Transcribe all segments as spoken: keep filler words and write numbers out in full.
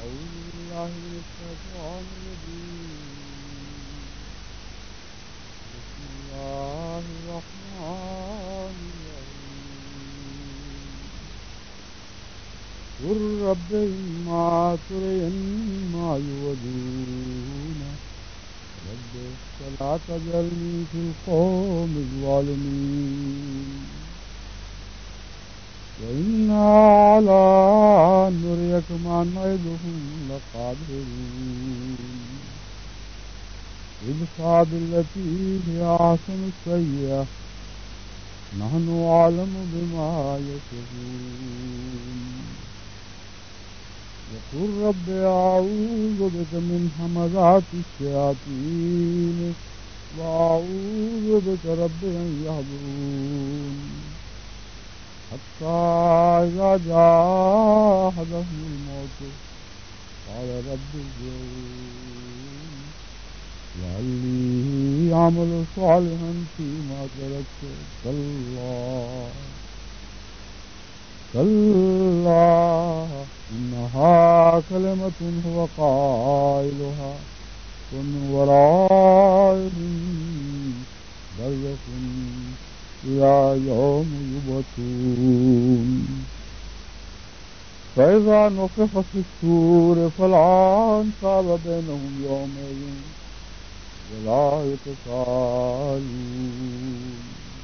أعوذ بالله من الشيطان الرجيم بسم الله الرحمن الرحيم قل رب إما ترين ما يوعدون رب فلا تجعلني في القوم الظالمين وإنا على أن نريك ما نعدهم لقادرون ادفع بالتي هي أحسن السيئة نحن أعلم بما يصفون وقل رب أعوذ بك من همزات الشياطين وأعوذ بك رب أن يحضرون حتى إذا جاء أحدهم الموت قال رب ارجعون لعلي أعمل صالحا فيما تركت كلا كلا إنها كلمة هو قائلها ومن ورائهم برزخ إلى يوم يبعثون فإذا نفخ في الصور فلا أنساب بينهم يومئذ ولا يتساءلون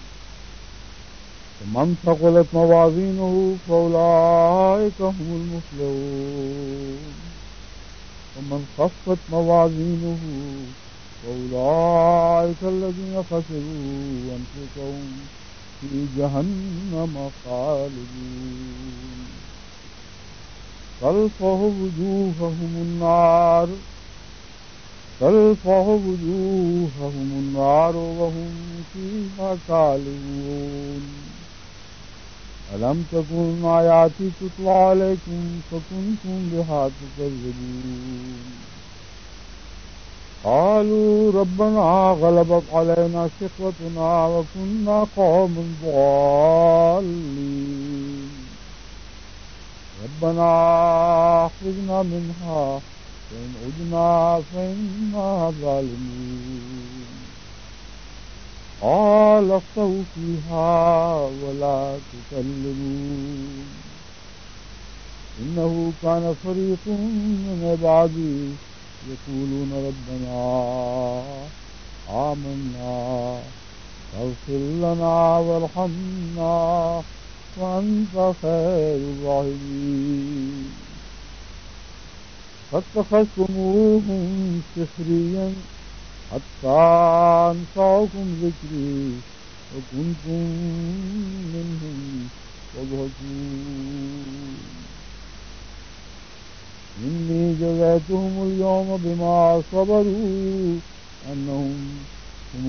فمن ثقلت موازينه فأولئك هم المفلحون ومن خفت موازينه فأولئك الذين خسروا أنفسهم في جهنم خالدون تلفح وجوههم النار تلفح وجوههم النار وهم فيها كالحون ألم تكن آياتي تتلى عليكم فكنتم بها تكذبون قالوا ربنا غلبت علينا شقوتنا وكنا قوما ضالين ربنا أخرجنا منها فإن عدنا فإنا ظالمون قال اخسئوا فيها ولا تكلمون إنه كان فريق من عبادي يقولون ربنا آمنا فاغفر لنا وارحمنا وأنت خير الراحمين فاتخذتموهم سخريا حتى أنساكم ذكري وكنتم منهم تضحكون إني جزيتهم اليوم بما صبروا أنهم هم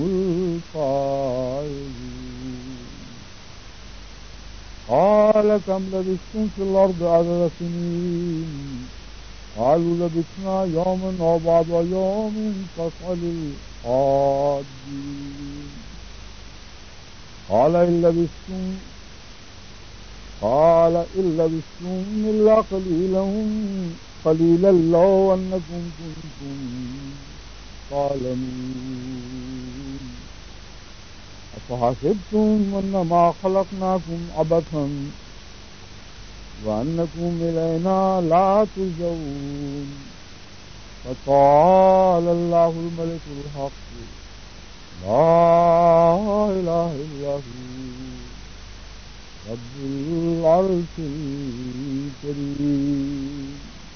الفائزون قال كم لبثتم في الأرض عدد سنين قالوا لبثنا يوما أو بعض يوم فاسأل العادين قال إن لبثتم قال إن لبثتم إلا قليلا قليلا لو أنكم كنتم تعلمون أفحسبتم أنما خلقناكم عبثا وأنكم إلينا لا ترجعون فتعالى الله الملك الحق لا إله إلا هو رب العرش الكريم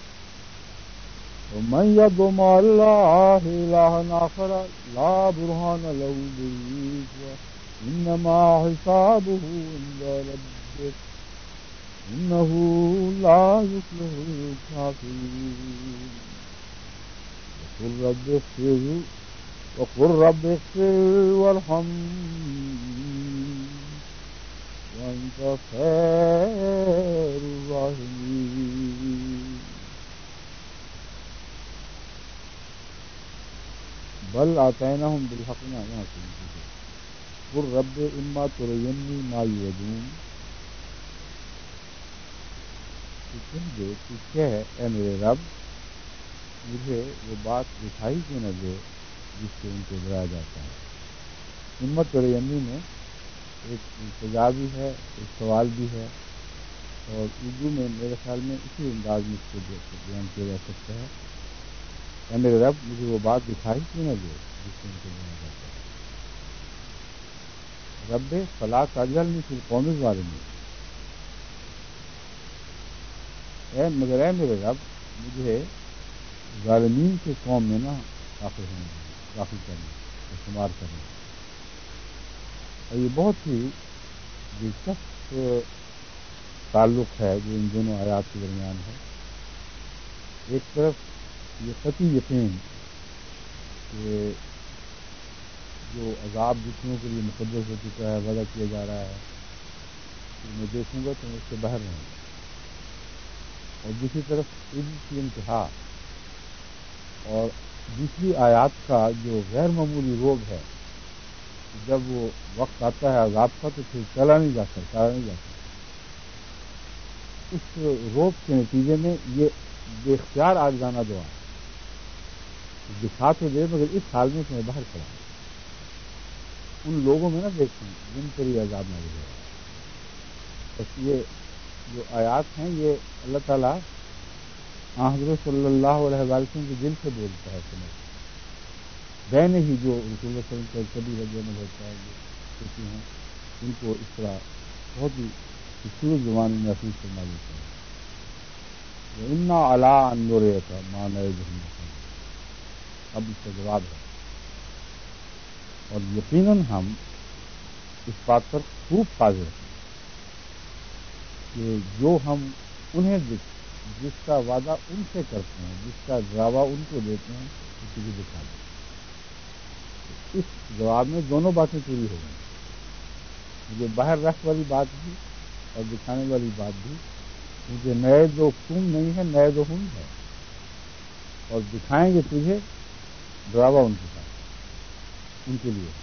ومن يدع مع الله إلها آخر لا برهان له به إنما حسابه عند ربه إنه لا يفلح الكافرون وقل رب اغفر وقل رب اغفر وارحم وأنت خير الراحمين بل آتيناهم بالحق ما يعلمون قل رب إما تريني ما يوعدون تو تم دے تو کہہ اے میرے رب مجھے وہ بات دکھائی کیوں نہ دے جس سے ان کو ڈرایا جاتا ہے۔ ہمت اور یمی میں ایک التجا بھی ہے، ایک سوال بھی ہے، اور اردو میں میرے خیال میں اسی انداز میں اس کو بیان کیا جا سکتا ہے، اے میرے رب مجھے وہ بات دکھائی کیوں نہ دے جس سے ان کو ڈرایا جاتا ہے۔ رب فلا تجعلنی فی القوم الظالمین، اے مگر اے میرے رب مجھے ظالمین کے قوم میں نہ داخل ہونے دیں، داخل کرنا اور شمار کرنا۔ اور یہ بہت ہی دلچسپ تعلق ہے جو ان دونوں آیات کے درمیان ہے۔ ایک طرف یہ قطعی یقین کہ جو عذاب دشمنوں کے لیے مقدر ہو چکا ہے، وعدہ کیا جا رہا ہے کہ میں دیکھوں گا تو میں اس سے باہر رہوں گا، اور دوسری طرف علم کی انتہا اور دوسری آیات کا جو غیر معمولی روگ ہے، جب وہ وقت آتا ہے عذاب کا تو پھر چلا نہیں جا سکتا چلا نہیں جا سکتا اس روگ کے نتیجے میں یہ بے اختیار عاجزانہ دعا دکھا تو دے مگر اس حال میں تمہیں باہر کھڑا ان لوگوں میں نہ دیکھیں جن پر یہ عذاب نہ گزرا۔ بس یہ جو آیات ہیں یہ اللہ تعالیٰ حضرت صلی اللہ علیہ وسلم کے دل سے بولتا ہے، سمجھ بہن ہی جو رسول اللہ صلی اللہ علیہ وسلم کا کبھی رجعمل ہوتا ہے جو کہتی ہیں ان کو اس طرح بہت ہی خوبصورت زبان میں محسوس کرنا دیتا ہے۔ انا علی ان نریک ما نعدہم اب اس کا جواب ہے، اور یقیناً ہم اس بات پر خوب قادر ہیں کہ جو ہم انہیں جس کا وعدہ ان سے کرتے ہیں، جس کا ڈراوا ان کو دیتے ہیں، اسی کو دکھا دیں۔ اس جواب میں دونوں باتیں پوری ہو گئی، مجھے باہر رکھ والی بات بھی اور دکھانے والی بات بھی، کیونکہ نئے دو تم نہیں ہے، نئے دو ہم ہے، اور دکھائیں گے تجھے ڈراوا ان کے ساتھ ان کے لیے۔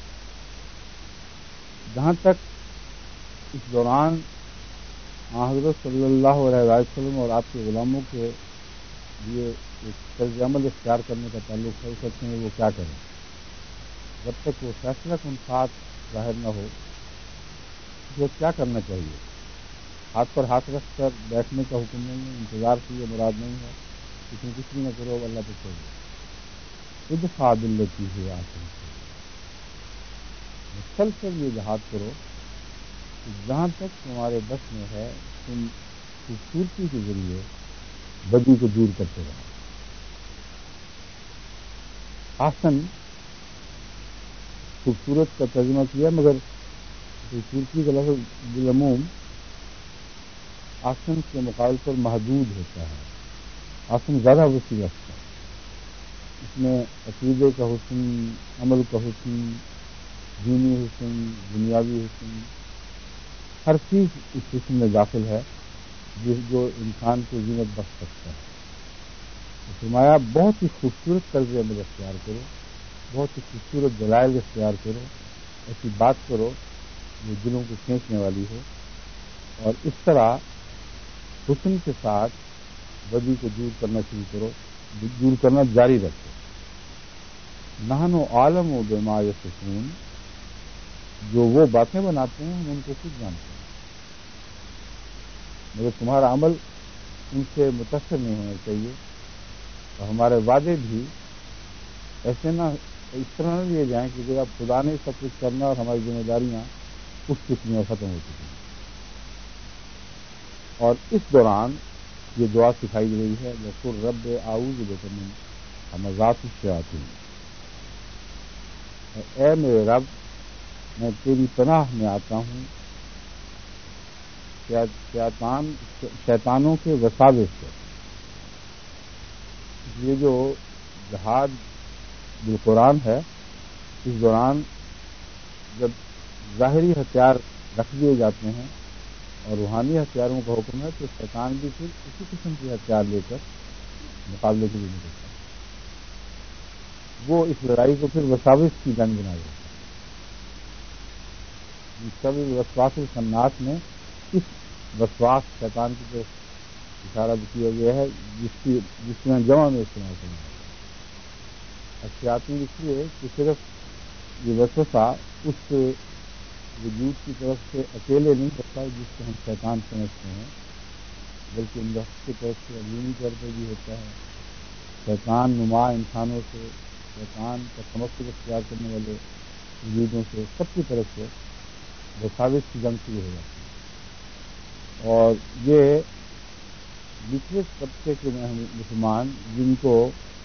جہاں تک اس دوران حضرت صلی اللہ علیہ وسلم اور آپ کے غلاموں کے لیے ایک طرز عمل اختیار کرنے کا تعلق ہے، سکتے ہیں وہ کیا کریں جب تک وہ فیصلہ کن ساتھ ظاہر نہ ہو، تو کیا کرنا چاہیے؟ ہاتھ پر ہاتھ رکھ کر بیٹھنے کا حکم نہیں ہے، انتظار کی یہ مراد نہیں ہے، کسی نے کچھ بھی نہ کرو اللہ پہ چھوڑ دو، ادفع باللتی ہے آسان سے مسلسل یہ جہاد کرو کہ جہاں تک تمہارے بس میں ہے تم خوبصورتی کے ذریعے بدی کو دور کرتے رہو۔ آسن خوبصورت کا ترجمہ کیا، مگر خوبصورتی کا لفظ بالعموم آسن کے مقابل پر محدود ہوتا ہے۔ آسن زیادہ وسیع رکھتا ہے، اس میں عقیدے کا حسن، عمل کا حسن، دینی حسن، دنیاوی حسن، ہر چیز اس حسن میں داخل ہے جس جو انسان کو زینت بخش سکتا ہے۔ فرمایا بہت ہی خوبصورت طرز عمل اختیار کرو، بہت ہی خوبصورت دلائل اختیار کرو، ایسی بات کرو جو دلوں کو کھینچنے والی ہو، اور اس طرح حسن کے ساتھ بدی کو دور کرنا شروع کرو، دور کرنا جاری رکھو۔ نحن عالم و بما یصفون، جو وہ باتیں بناتے ہیں ہم ان کو خود جانتے ہیں، مگر تمہارا عمل ان سے متاثر نہیں ہونا چاہیے، اور ہمارے وعدے بھی ایسے نہ اس طرح نہ لیے جائیں کہ جو اب خدا نے سب کچھ کرنا اور ہماری ذمہ داریاں اٹھ چکی ہیں اور ختم ہو چکی ہیں۔ اور اس دوران یہ دعا سکھائی گئی ہے، وقل رب اعوذ بک من همزات الشیاطین، اے میرے رب میں تیری پناہ میں آتا ہوں شیطان شیطانوں کے وساوس سے۔ یہ جو جہاد بالقرآن ہے، اس دوران جب ظاہری ہتھیار رکھ دیے جاتے ہیں اور روحانی ہتھیاروں کا حکم ہے تو شیطان بھی پھر اسی قسم کے ہتھیار لے کر مقابلے کے لیے نکلتا ہے، وہ اس لڑائی کو پھر وساوس کی جنگ بنا دیتا ہے۔ سب وسواس الخناس میں اس وسواس شیطان کی طرف اشارہ کیا گیا ہے جس کی جس میں جمع میں استعمال کرنا ہے. الشیاطین اس لیے کہ صرف یہ وسوسہ اس وجود کی طرف سے اکیلے نہیں ہوتا جس کو ہم شیطان سمجھتے ہیں، بلکہ ان کی طرف سے عمومی طور پر بھی ہوتا ہے. شیطان نما انسانوں سے، شیطان کا تمکن اختیار کرنے والے وجودوں سے، سب کی طرف سے بساوس کی جنگ شروع ہو جاتی ہے. اور یہ نچلے طبقے کے مسلمان جن کو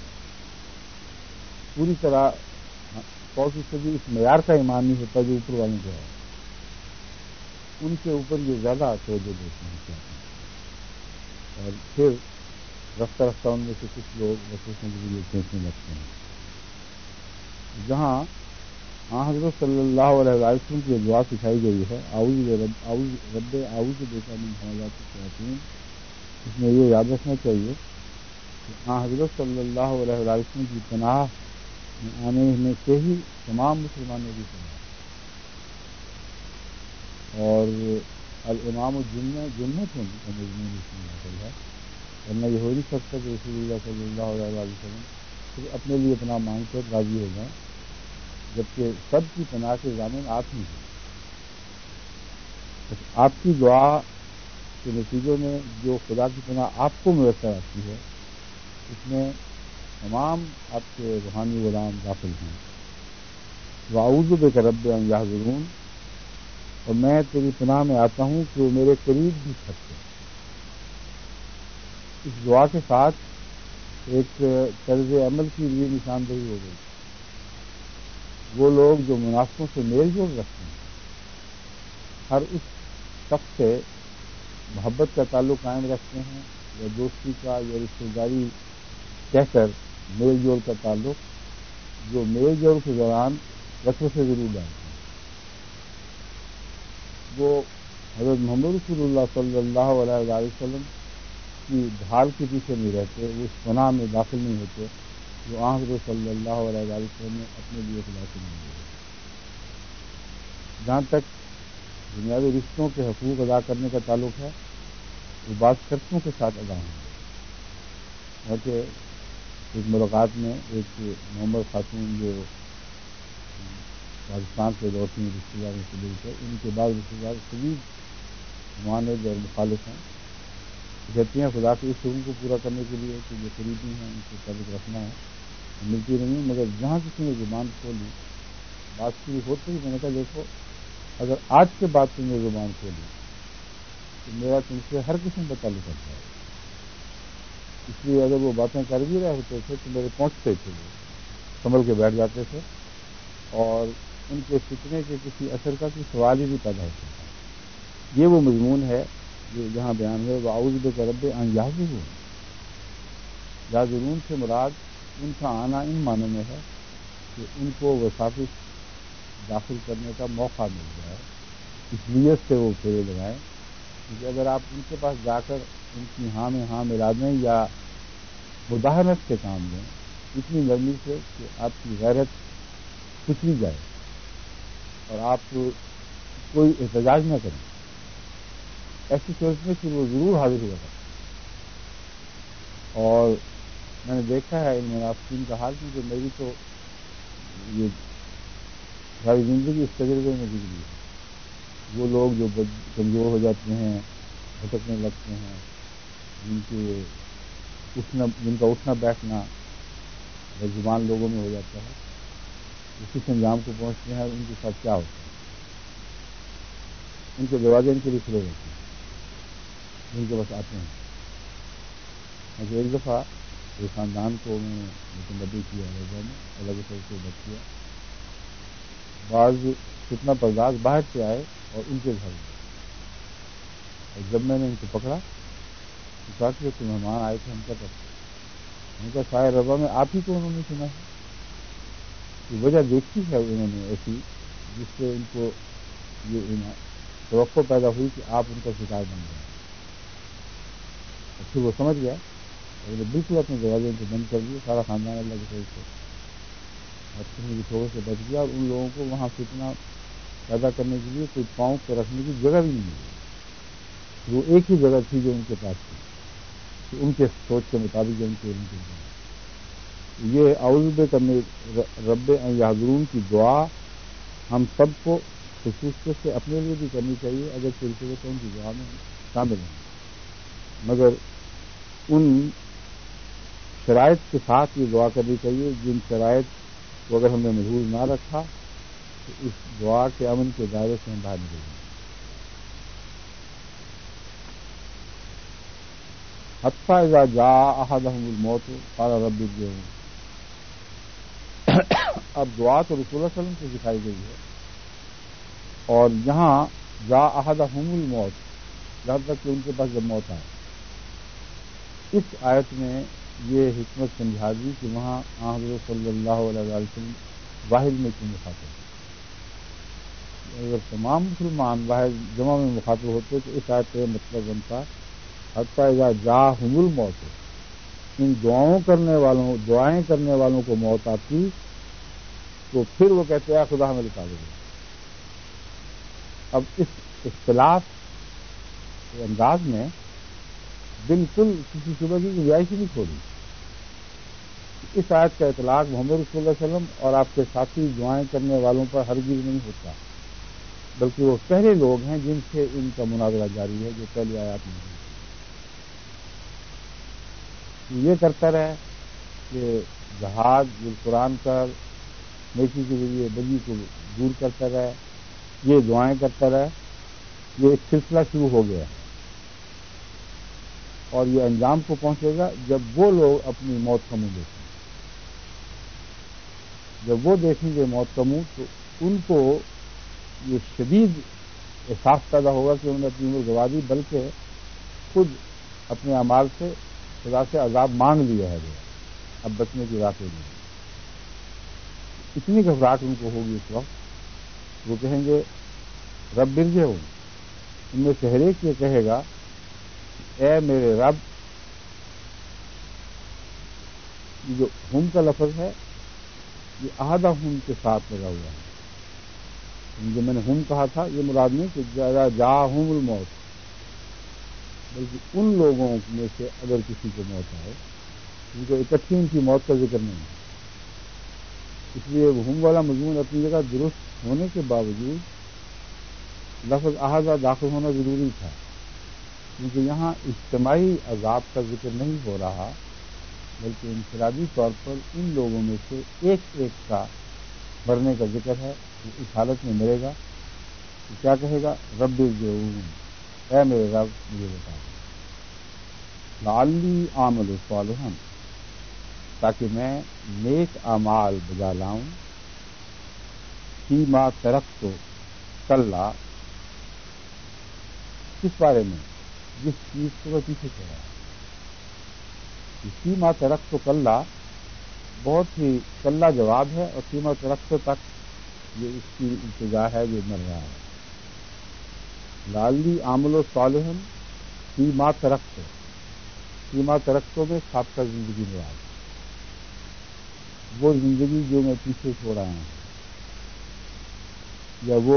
پوری طرح سو فیصدی اس معیار کا ایمان نہیں ہوتا جو اوپر والوں کو ہے، ان کے اوپر یہ زیادہ توجہ دیتے ہیں چاہتے ہیں. اور پھر رفتہ رفتہ ان میں سے کچھ لوگ وسوسوں کے لیے کھینچنے لگتے ہیں. جہاں ہاں حضرت صلی اللہ علیہ وسلم کی دعا سکھائی گئی ہے، اعوذ رب اعوذ رب اعوذ بک من حمزات الشیاطین، اس میں یہ یاد رکھنا چاہیے کہ ہاں حضرت صلی اللہ علیہ وسلم کی پناہ میں آنے میں سے ہی تمام مسلمانوں کی پناہ. اور الامام الجنہ جنت ان کا مضمون اس میں داخل ہے، ورنہ یہ ہو نہیں سکتا کہ رسول اللہ صلی اللہ علیہ وسلم صرف اپنے لیے پناہ مانگ کر راضی ہو جائیں، جبکہ سب کی پناہ کے ضامن آپ ہی ہیں. آپ کی دعا کے نتیجے میں جو خدا کی پناہ آپ کو میسر آتی ہے، اس میں تمام آپ کے روحانی غلام داخل ہیں. واعوذ بک رب ان یحضرون، اور میں تیری پناہ میں آتا ہوں کہ وہ میرے قریب بھی تھکتے. اس دعا کے ساتھ ایک طرز عمل کی بھی نشاندہی ہو گئی. وہ لوگ جو منافقوں سے میل جول رکھتے ہیں، ہر اس شخص سے محبت کا تعلق قائم رکھتے ہیں یا دوستی کا یا رشتہ داری کہہ کر میل جول کا تعلق، جو میل جول کے دوران وسوسے سے ضرور ڈالتے ہیں، وہ حضرت محمد رسول اللہ صلی اللہ علیہ وسلم کی ڈھال کے پیچھے نہیں رہتے، وہ اس پناہ میں داخل نہیں ہوتے جو آن حضرت صلی اللہ علیہ وسلم نے اپنے لیے خدا سے نہیں ہوئے. جہاں تک دنیاوی رشتوں کے حقوق ادا کرنے کا تعلق ہے، وہ بعض شرطوں کے ساتھ ادا ہوں گے. کہ ایک ملاقات میں ایک محمد خاتون جو پاکستان سے لوٹی ہیں رشتے داروں سے مل کر، ان کے بعد رشتے دار شدید معاند اور مخالف ہیں، کہتی ہیں خدا کے اس حکم کو پورا کرنے کے لیے کہ جو قریبی ہیں ان سے تعلق رکھنا ہے، ملتی نہیں ہے. مگر جہاں کسی نے زبان کھولی، بات شروع ہوتے ہی میں نے کہا دیکھو، اگر آج کے بعد تم نے زبان کھولی تو میرا تم سے ہر قسم کا تعلق رکھتا ہے. اس لیے اگر وہ باتیں کر بھی رہے ہوتے تھے تو میرے پہنچتے تھے، وہ سنبھل کے بیٹھ جاتے تھے، اور ان کے فتنے کے کسی اثر کا کوئی سوال ہی نہیں پیدا ہوتا تھا. یہ وہ مضمون ہے جو جہاں بیان ہے. واعوذ بک رب ان یحضرون، یحضرون سے مراد ان کا آنا ان معنوں میں ہے کہ ان کو وساوس داخل کرنے کا موقع مل جائے، اس نیت سے وہ پھیرے لگائیں. کیونکہ اگر آپ ان کے پاس جا کر ان کی ہاں میں ہاں ملا دیں یا مداحنت سے کام لیں اتنی نرمی سے کہ آپ کی غیرت کچلی جائے اور آپ کوئی احتجاج نہ کریں، ایسی صورت میں کہ وہ ضرور حاضر ہوا کرتے. اور میں نے دیکھا ہے ان منافقین کا حال، کیونکہ میری تو یہ ساری زندگی اس تجربے میں گزری ہے. وہ لوگ جو کمزور ہو جاتے ہیں، بھٹکنے لگتے ہیں، جن کے اٹھنا جن کا اٹھنا بیٹھنا زبان لوگوں میں ہو جاتا ہے، اسی انجام کو پہنچتے ہیں. اور ان کے ساتھ کیا ہوتا ہے، ان کے دروازے ان کے لیے کھلے رہتے ہیں، جن کے پاس آتے ہیں. مجھے ایک دفعہ ایک خاندان کو میں نے متنبع کیا رضا میں، الگ طور سے بچ کیا. بعض فتنہ پرداز باہر سے آئے اور ان کے گھر گئے، اور جب میں نے ان کو پکڑا تو کہا کہ تو مہمان آئے تھے، ہم کیا کرتے. میں نے کہا شاید رضا میں آپ ہی کو انہوں نے سنا ہے. یہ وجہ دیکھی ہے انہوں نے ایسی جس سے ان کو یہ توقع پیدا ہوئی کہ آپ ان کا شکار بن گئے. اور پھر وہ سمجھ گیا اور وہ بالکل اپنے دروازے ان کو بند کر دیے. سارا خاندان اللہ کے طرف سے اور کسی کی تھوڑے سے بچ گیا، اور ان لوگوں کو وہاں فتنہ پیدا کرنے کے لیے کوئی پاؤں کو رکھنے کی جگہ بھی نہیں ملی. وہ ایک ہی جگہ تھی جو ان کے پاس تھی. کہ ان کے سوچ کے مطابق ان کے علم کے مطابق یہ اعوذ بک من رب ان یحضرون کی دعا ہم سب کو خصوصیت سے اپنے لیے بھی کرنی چاہیے، اگر سلسلے تو ان کی دعا میں شامل ہیں، مگر ان شرائط کے ساتھ یہ دعا کرنی چاہیے جن شرائط کو اگر ہم نے محفوظ نہ رکھا تو اس دعا کے امن کے دائرے سے ہم باہر نکل جائیں گے۔ حتی اذا جاء احدهم الموت قال رب ارجعون۔ اب دعا تو رسول اللہ صلی اللہ علیہ وسلم سے سکھائی گئی ہے، اور یہاں جاء احدهم الموت جہاں تک کہ ان کے پاس جب موت آئے، اس آیت میں یہ حکمت سمجھا دی کہ وہاں حضرت صلی اللہ علیہ وسلم واحد میں کیوں مخاطب ہے۔ اگر تمام مسلمان واحد جمع میں مخاطب ہوتے تو اس آیت کا مطلب بنتا حتی اذا جاءہم الموت، ان دعاؤں کرنے والوں دعائیں کرنے والوں کو موت آتی تو پھر وہ کہتے ہیں خدا ہمیں لٹا دے گا۔ اب اس اختلاف کے انداز میں بالکل کسی صبح کی گنجائش ہی نہیں چھوڑی۔ اس آیت کا اطلاق محمد رسول اللہ علیہ وسلم اور آپ کے ساتھی دعائیں کرنے والوں پر ہرگز نہیں ہوتا، بلکہ وہ پہلے لوگ ہیں جن سے ان کا مناظرہ جاری ہے، جو پہلی آیات میں ہے۔ یہ کرتا رہے کہ جہاد بالقرآن کر، نیکی کے ذریعے بدی کو دور کرتا رہے، یہ دعائیں کرتا رہے، یہ ایک سلسلہ شروع ہو گیا ہے، اور یہ انجام کو پہنچے گا جب وہ لوگ اپنی موت کا منہ دیکھیں گے۔ جب وہ دیکھیں گے موت کا منہ تو ان کو یہ شدید احساس پیدا ہوگا کہ انہوں نے اپنی عمر گوا دی، بلکہ خود اپنے اعمال سے خدا سے عذاب مانگ لیا ہے، اب بچنے کی راہ نہیں۔ اتنی گھبراہٹ ان کو ہوگی اس وقت، وہ کہیں گے رب ارجعون۔ ان میں سے ہر ایک یہ کہے گا اے میرے رب، یہ جو ہم کا لفظ ہے یہ احدہم کے ساتھ لگا ہوا ہے۔ جو میں نے ہم کہا تھا یہ مراد نہیں کہ جا جاءہم الموت، بلکہ ان لوگوں میں سے اگر کسی کو موت آئے ان کو اکٹھی ان کی موت کا ذکر نہیں ہے۔ اس لیے ہم والا مضمون اپنی جگہ درست ہونے کے باوجود لفظ احدہ داخل ہونا ضروری تھا، کیونکہ یہاں اجتماعی عذاب کا ذکر نہیں ہو رہا، بلکہ انفرادی طور پر ان لوگوں میں سے ایک ایک کا مرنے کا ذکر ہے۔ وہ اس حالت میں مرے گا تو کیا کہے گا رب ارجعون، اے میرے رب مجھے بتا دو، لعلی اعمل صالحا، تاکہ میں نیک اعمال بجا لاؤں، فیما ترکت کلا، کس بارے میں، جس چیز کو میں پیچھے چھوڑا ہے۔ فیما ترکت کلا بہت ہی کلا جواب ہے، اور فیما ترکت تک یہ اس کی التجا ہے جو مر رہا ہے۔ لعلی اعمل صالحا فیما ترکت، فیما ترکتوں میں سابقہ زندگی مراد، وہ زندگی جو میں پیچھے چھوڑا ہوں، یا وہ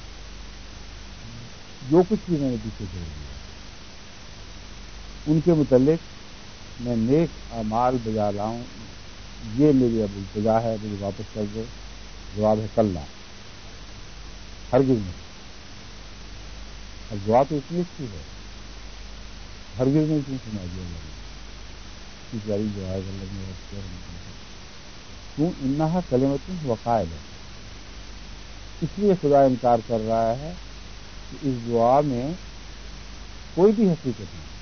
جو کچھ بھی میں نے پیچھے چھوڑ دیا، ان کے متعلق میں نیک اعمال بجا لاؤں، یہ میری اب التجا ہے، مجھے واپس کر دو۔ جواب ہے کلا، ہرگز نہیں۔ اب دعا تو اتنی اچھی ہے، ہرگز نہیں کیوں سنا دیا اللہ نے، اتنی پیاری دعا ہے اللہ نے کیوں، انہا کلمۃ وقائل ہے۔ اس لیے خدا انکار کر رہا ہے کہ اس دعا میں کوئی بھی حقیقت نہیں۔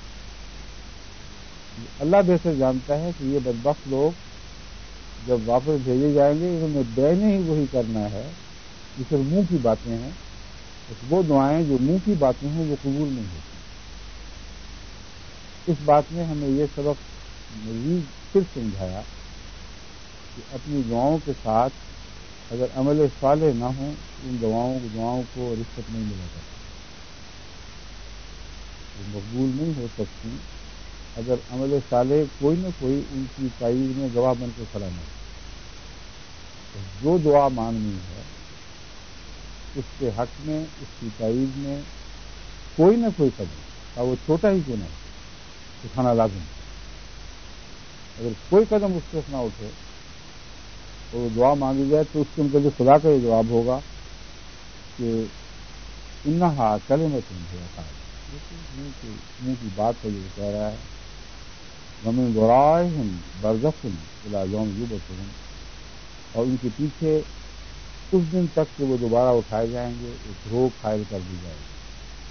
اللہ بہتر جانتا ہے کہ یہ بدبخت لوگ جب واپس بھیجے جائیں گے انہوں نے بیان ہی وہی کرنا ہے جو صرف منہ کی باتیں ہیں، وہ دعائیں جو منہ کی باتیں ہیں وہ قبول نہیں ہوتی۔ اس بات میں ہمیں یہ سبق مزید پھر سمجھایا کہ اپنی دعاؤں کے ساتھ اگر عمل صالح نہ ہوں ان دعاؤں دعاؤں کو رشوت نہیں ملا کرتی، وہ مقبول نہیں ہو سکتی اگر عمل صالح کوئی نہ کوئی ان کی تائید میں گواہ بن کے کھڑا نہ ہو۔ جو دعا مانگنی ہے اس کے حق میں، اس کی تائید میں کوئی نہ کوئی قدم، اور وہ چھوٹا ہی کیوں نہ ہو، اٹھانا لازم. اگر کوئی قدم اس طرف نہ اٹھے تو دعا مانگی جائے تو اس کے متعلق خدا کا یہ جواب ہوگا کہ انہا کلمۃ ہی منہ کی منہ کی بات ہے جو کہہ رہا ہے ومن ورائہم برزخ الی یوم یبعثون، اور ان کے پیچھے اس دن تک کہ وہ دوبارہ اٹھائے جائیں گے ایک روک حائل کر دی جائے گی.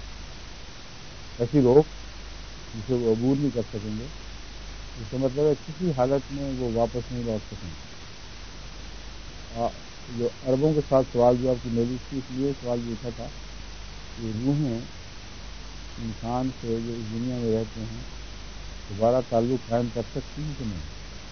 ایسی روک جسے وہ عبور نہیں کر سکیں گے. اس کا مطلب ہے کسی حالت میں وہ واپس نہیں لوٹ سکیں گے. جو عربوں کے ساتھ سوال جواب کی میری تھی اس لیے سوال پوچھا تھا کہ روحیں انسان سے جو اس دنیا میں رہتے ہیں دوبارہ تعلق قائم کر سکتی ہیں کہ نہیں.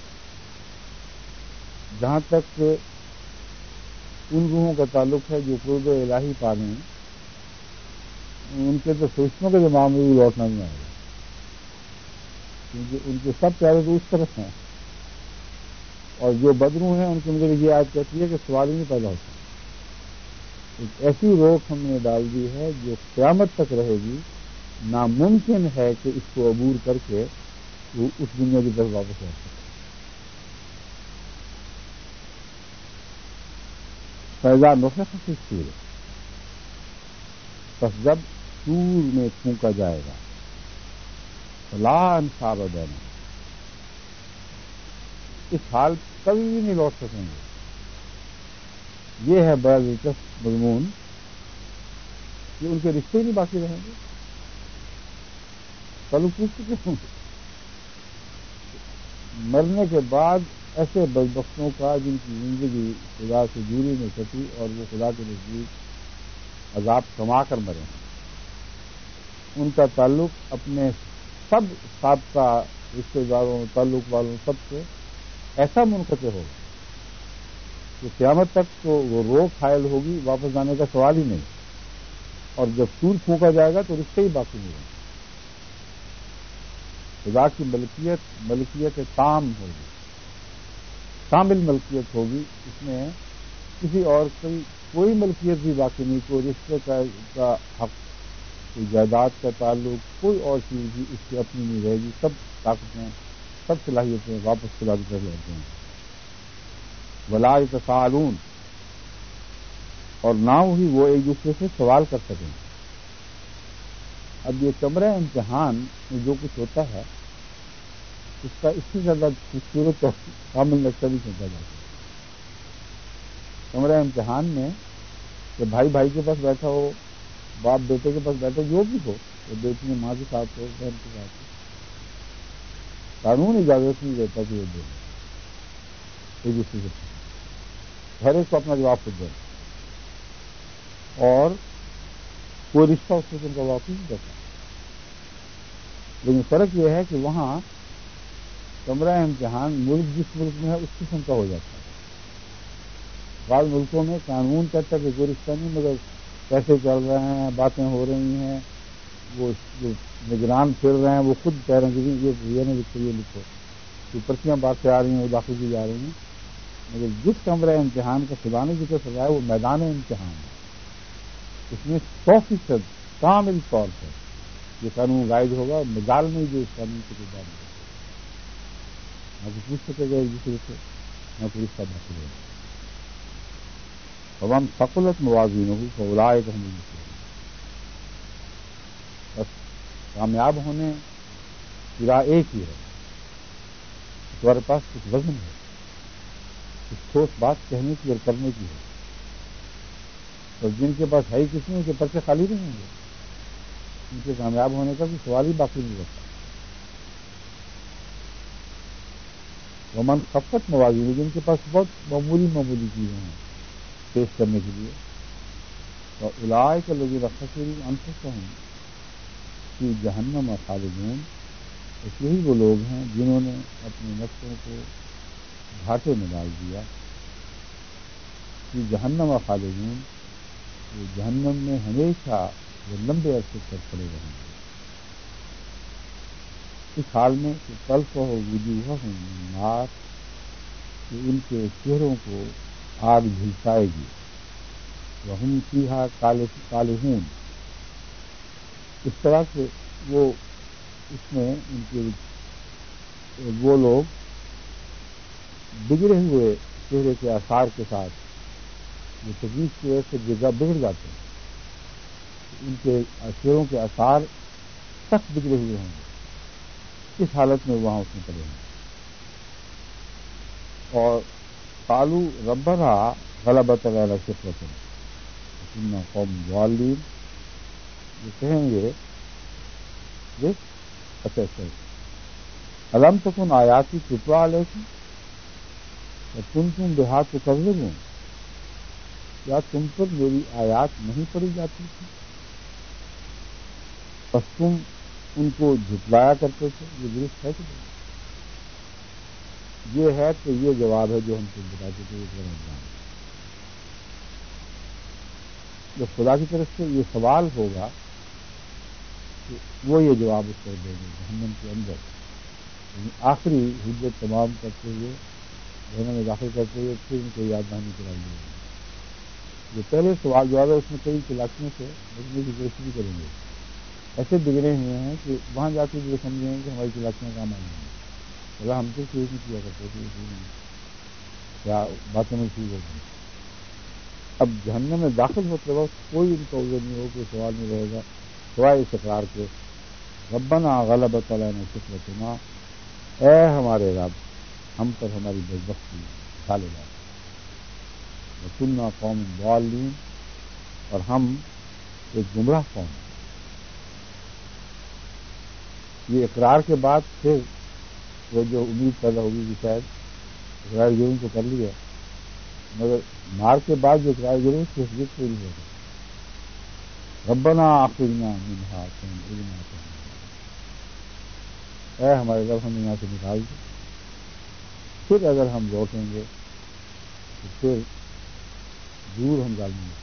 جہاں تک ان روحوں کا تعلق ہے جو قرب الہی پا رہے ہیں ان کے تو فرشتوں کے دماغ میں بھی لوٹنا نہیں آئے گا، کیونکہ ان کے سب پیارے تو اس طرف ہیں، اور جو بدرو ہیں ان کی مجھے یہ آیت کہتی ہے کہ سوال ہی نہیں پیدا ہوتا. ایک ایسی روک ہم نے ڈال دی ہے جو قیامت تک رہے گی. ناممکن ہے کہ اس کو عبور کر کے وہ اس دنیا کی طرف واپس آ سکے. فیضا نفخ فی الصور، پس جب سور میں پھونکا جائے گا فلا انصاب بینہم، اس حال کبھی بھی نہیں لوٹ سکیں گے. یہ ہے بڑا دلچسپ مضمون کہ ان کے رشتے ہی نہیں باقی رہیں گے. تعلق پوچھ چکے ہوں گے مرنے کے بعد ایسے بدبختوں کا جن کی زندگی خدا سے دوری میں کٹی اور وہ خدا کے نزدیک عذاب کما کر مرے ہیں، ان کا تعلق اپنے سب سابقہ رشتے داروں تعلق والوں سب سے ایسا منقطع ہوگا کہ قیامت تک تو وہ روک حائل ہوگی، واپس جانے کا سوال ہی نہیں. اور جب سور پھونکا جائے گا تو رشتے ہی باقی نہیں ہوں گے. خدا کی ملکیت ملکیت تام ہوگی، کامل ملکیت ہوگی. اس میں کسی اور کی کوئی ملکیت بھی باقی نہیں، کوئی رشتے کا, کا حق، کوئی جائیداد کا تعلق، کوئی اور چیز بھی اس کی اپنی نہیں رہے گی. سب طاقتیں سب صلاحیتیں واپس خدا کی طرف لوٹ جائیں گی. ولا یتساءلون، اور نہ ہی وہ ایک دوسرے سے سوال کر سکیں. اب یہ کمرہ امتحان میں جو کچھ ہوتا ہے اس کا اس سے زیادہ خوبصورت اور کامل نقشہ بھی سمجھا جاتا ہے. کمرہ امتحان میں کہ بھائی بھائی کے پاس بیٹھا ہو، باپ بیٹے کے پاس بیٹھا ہو، جو بھی ہو، وہ بیٹی ماں کے ساتھ ہو، بہن کے ساتھ ہو، قانون اجازت نہیں دیتا کہ وہ بولے ایک دوسرے سے. ہر ایک کو اپنا جواب خود دے اور کوئی رشتہ اس سے ان کا واقعی نہیں کرتا. لیکن فرق یہ ہے کہ وہاں کمرہ امتحان ملک جس ملک میں ہے اس قسم کا ہو جاتا ہے. بعض ملکوں میں قانون کہتا ہے کہ کوئی رشتہ نہیں، مگر پیسے چل رہے ہیں، باتیں ہو رہی ہیں، وہ جو نگران پھر رہے ہیں وہ خود کہہ رہے ہیں کہ یہ نہیں لکھو یہ لکھو، جو پرچیاں باتیں آ رہی ہیں وہ داخل کی جا رہی ہیں. مگر جس کمرہ امتحان کا خدا نے ذکر سجایا وہ میدان امتحان ہے. اس میں سو فیصد کامل طور پر یہ قانون رائج ہوگا. مجال نہیں جو اس قانون کے بعد نہ تو پوچھ سکے گا ایک دوسرے سے، نہ کوئی رشتہ داخل ہوگا. ومن ثقلت موازینہ فاولئک هم المفلحون. بس کامیاب ہونے کی راہ ایک ہی ہے، تمہارے پاس کچھ وزن ہے، کچھ ٹھوس بات کہنے کی اور کرنے کی ہے. اور جن کے پاس ہے ہی کس نہیں، ان کے پرچے خالی نہیں ہوں گے، ان کے کامیاب ہونے کا کوئی سوال ہی باقی نہیں رہتا. ومن خفت موازینہ، جن کے پاس بہت معمولی معمولی چیزیں ہیں پیش کرنے کے لیے، فاولئک الذین خسروا انفسهم فی جہنم خالدون. اس یہی وہ لوگ ہیں جنہوں نے اپنے نفسوں کو گھاٹے میں ڈال دیا. فی جہنم خالدون، وہ جہنم میں ہمیشہ وہ لمبے عرصے تک کھڑے رہیں گے. اس حال میں کہ تلفح وجوہہم النار، کہ ان کے چہروں کو آگ جھلسائے گی. وہم فیہا کالحون، اس طرح سے وہ اس میں ان کے وہ لوگ بگڑے ہوئے چہرے کے آثار کے ساتھ یہ تجویز کی وجہ سے جگہ بگڑ جاتے ہیں، ان کے چہروں کے آثار سخت بگڑے ہوئے ہوں گے، اس حالت میں وہاں اس میں پڑے ہیں۔ اور قالوا ربنا غلبت علینا شقوتنا وكنا قوم ضالین، یہ کہیں گے یہ اچھا اچھا الم تکن آیاتی تتلی علیکم وکنتم بہا تکذبون، کیا تم پر میری آیات نہیں پڑھی جاتی تھی بس تم ان کو جھٹلایا کرتے تھے؟ یہ درست ہے کہ نہیں؟ یہ ہے تو یہ جواب ہے جو ہم تم بتاتے تھے یہ رمضان جو خدا کی طرف سے یہ سوال ہوگا کہ وہ یہ جواب اس پر دیں گے جہنم کے اندر، یعنی آخری حجت تمام کرتے ہوئے جہنم میں داخل کرتے ہوئے پھر ان کو یاد دہانی کرائی جائے گی۔ جو پہلے سوال جواب ہے اس میں کئی علاقوں سے بچنے کی کوشش بھی کریں گے، ایسے بگڑے ہوئے ہیں کہ وہاں جا کے جو سمجھیں کہ ہماری علاقیاں کام آئی ہیں، بولا ہم تو شروع نہیں کیا کرتے تھے کیا باتوں میں ٹھیک ہوگی۔ اب جہنم میں داخل ہوتے وقت کوئی ان کا عذر نہیں ہو، کوئی سوال نہیں رہے گا سوائے اس اقرار کے ربنا غلبت علینا شقوتنا، اے ہمارے رب ہم پر ہماری بدبختی ڈالے گا، وکنا قوم ضالین اور ہم ایک گمراہ قوم ہیں۔ یہ اقرار کے بعد پھر وہ جو امید پیدا ہوگی کہ شاید اقرار جرم تو کر لیا، مگر مار کے بعد جو اقرار جرم اس کی حیثیت پوری ہو گئی۔ ربنا اخرجنا منہا فنعمل صالحا، اے ہمارے رب ہمیں یہاں سے نکال دو، پھر اگر ہم لوٹیں گے تو پھر ضرور ہم ظالموں میں۔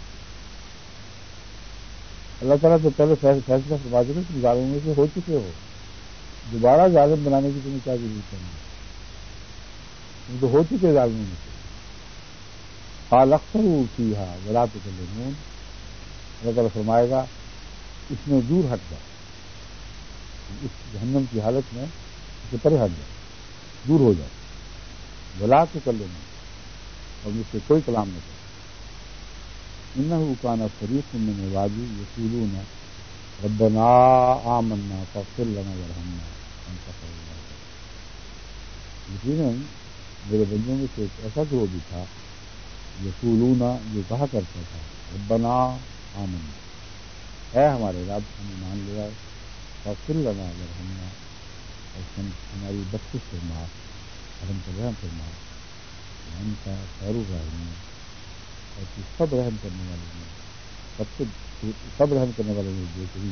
اللہ تعالیٰ تو پہلے فیصلہ فرما دے کہ ظالموں میں سے ہو چکے ہو، دوبارہ ظالم بنانے کی تمہیں کیا ضرورت ہے؟ تم تو ہو چکے ظالموں میں سے۔ قال اخسئوا فیہا ولا تکلمون، اللہ تعالیٰ فرمائے گا اس میں دور ہٹ جاؤ، اس جہنم کی حالت میں اسے پرے ہٹ جاؤ، دور ہو جاؤ، ولا تکلمون اور مجھ سے کوئی کلام نہ کرو۔ انہ کان فریق من عبادی یقولون ربنا آمنا فاغفر لنا وارحمنا وانت خیر الراحمین، یقیناً میرے بندوں میں سے ایک ایسا گروہ بھی تھا یقولون جو کہا کرتا تھا ربنا آمنا، اے ہمارے رب ہم ایمان لے آئے، فاغفر لنا وارحمنا اور ہماری بخشش فرما اور ہم پر رحم فرما، وانت خیر الراحمین اور تو سب رحم کرنے والے ہیں، سب سے سب رحم کرنے والے ہیں جو کہیں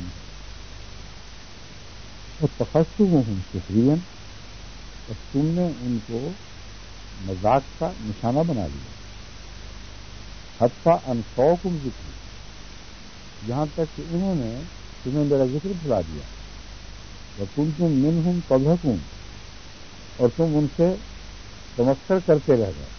اتخذتموہم سخریا، اور تم نے ان کو مذاق کا نشانہ بنا لیا، حتی انسوکم ذکری، یہاں تک کہ انہوں نے تمہیں میرا ذکر بھلا دیا، وکنتم منہم تضحکون اور تم ان سے تمسخر کرتے رہ گئے۔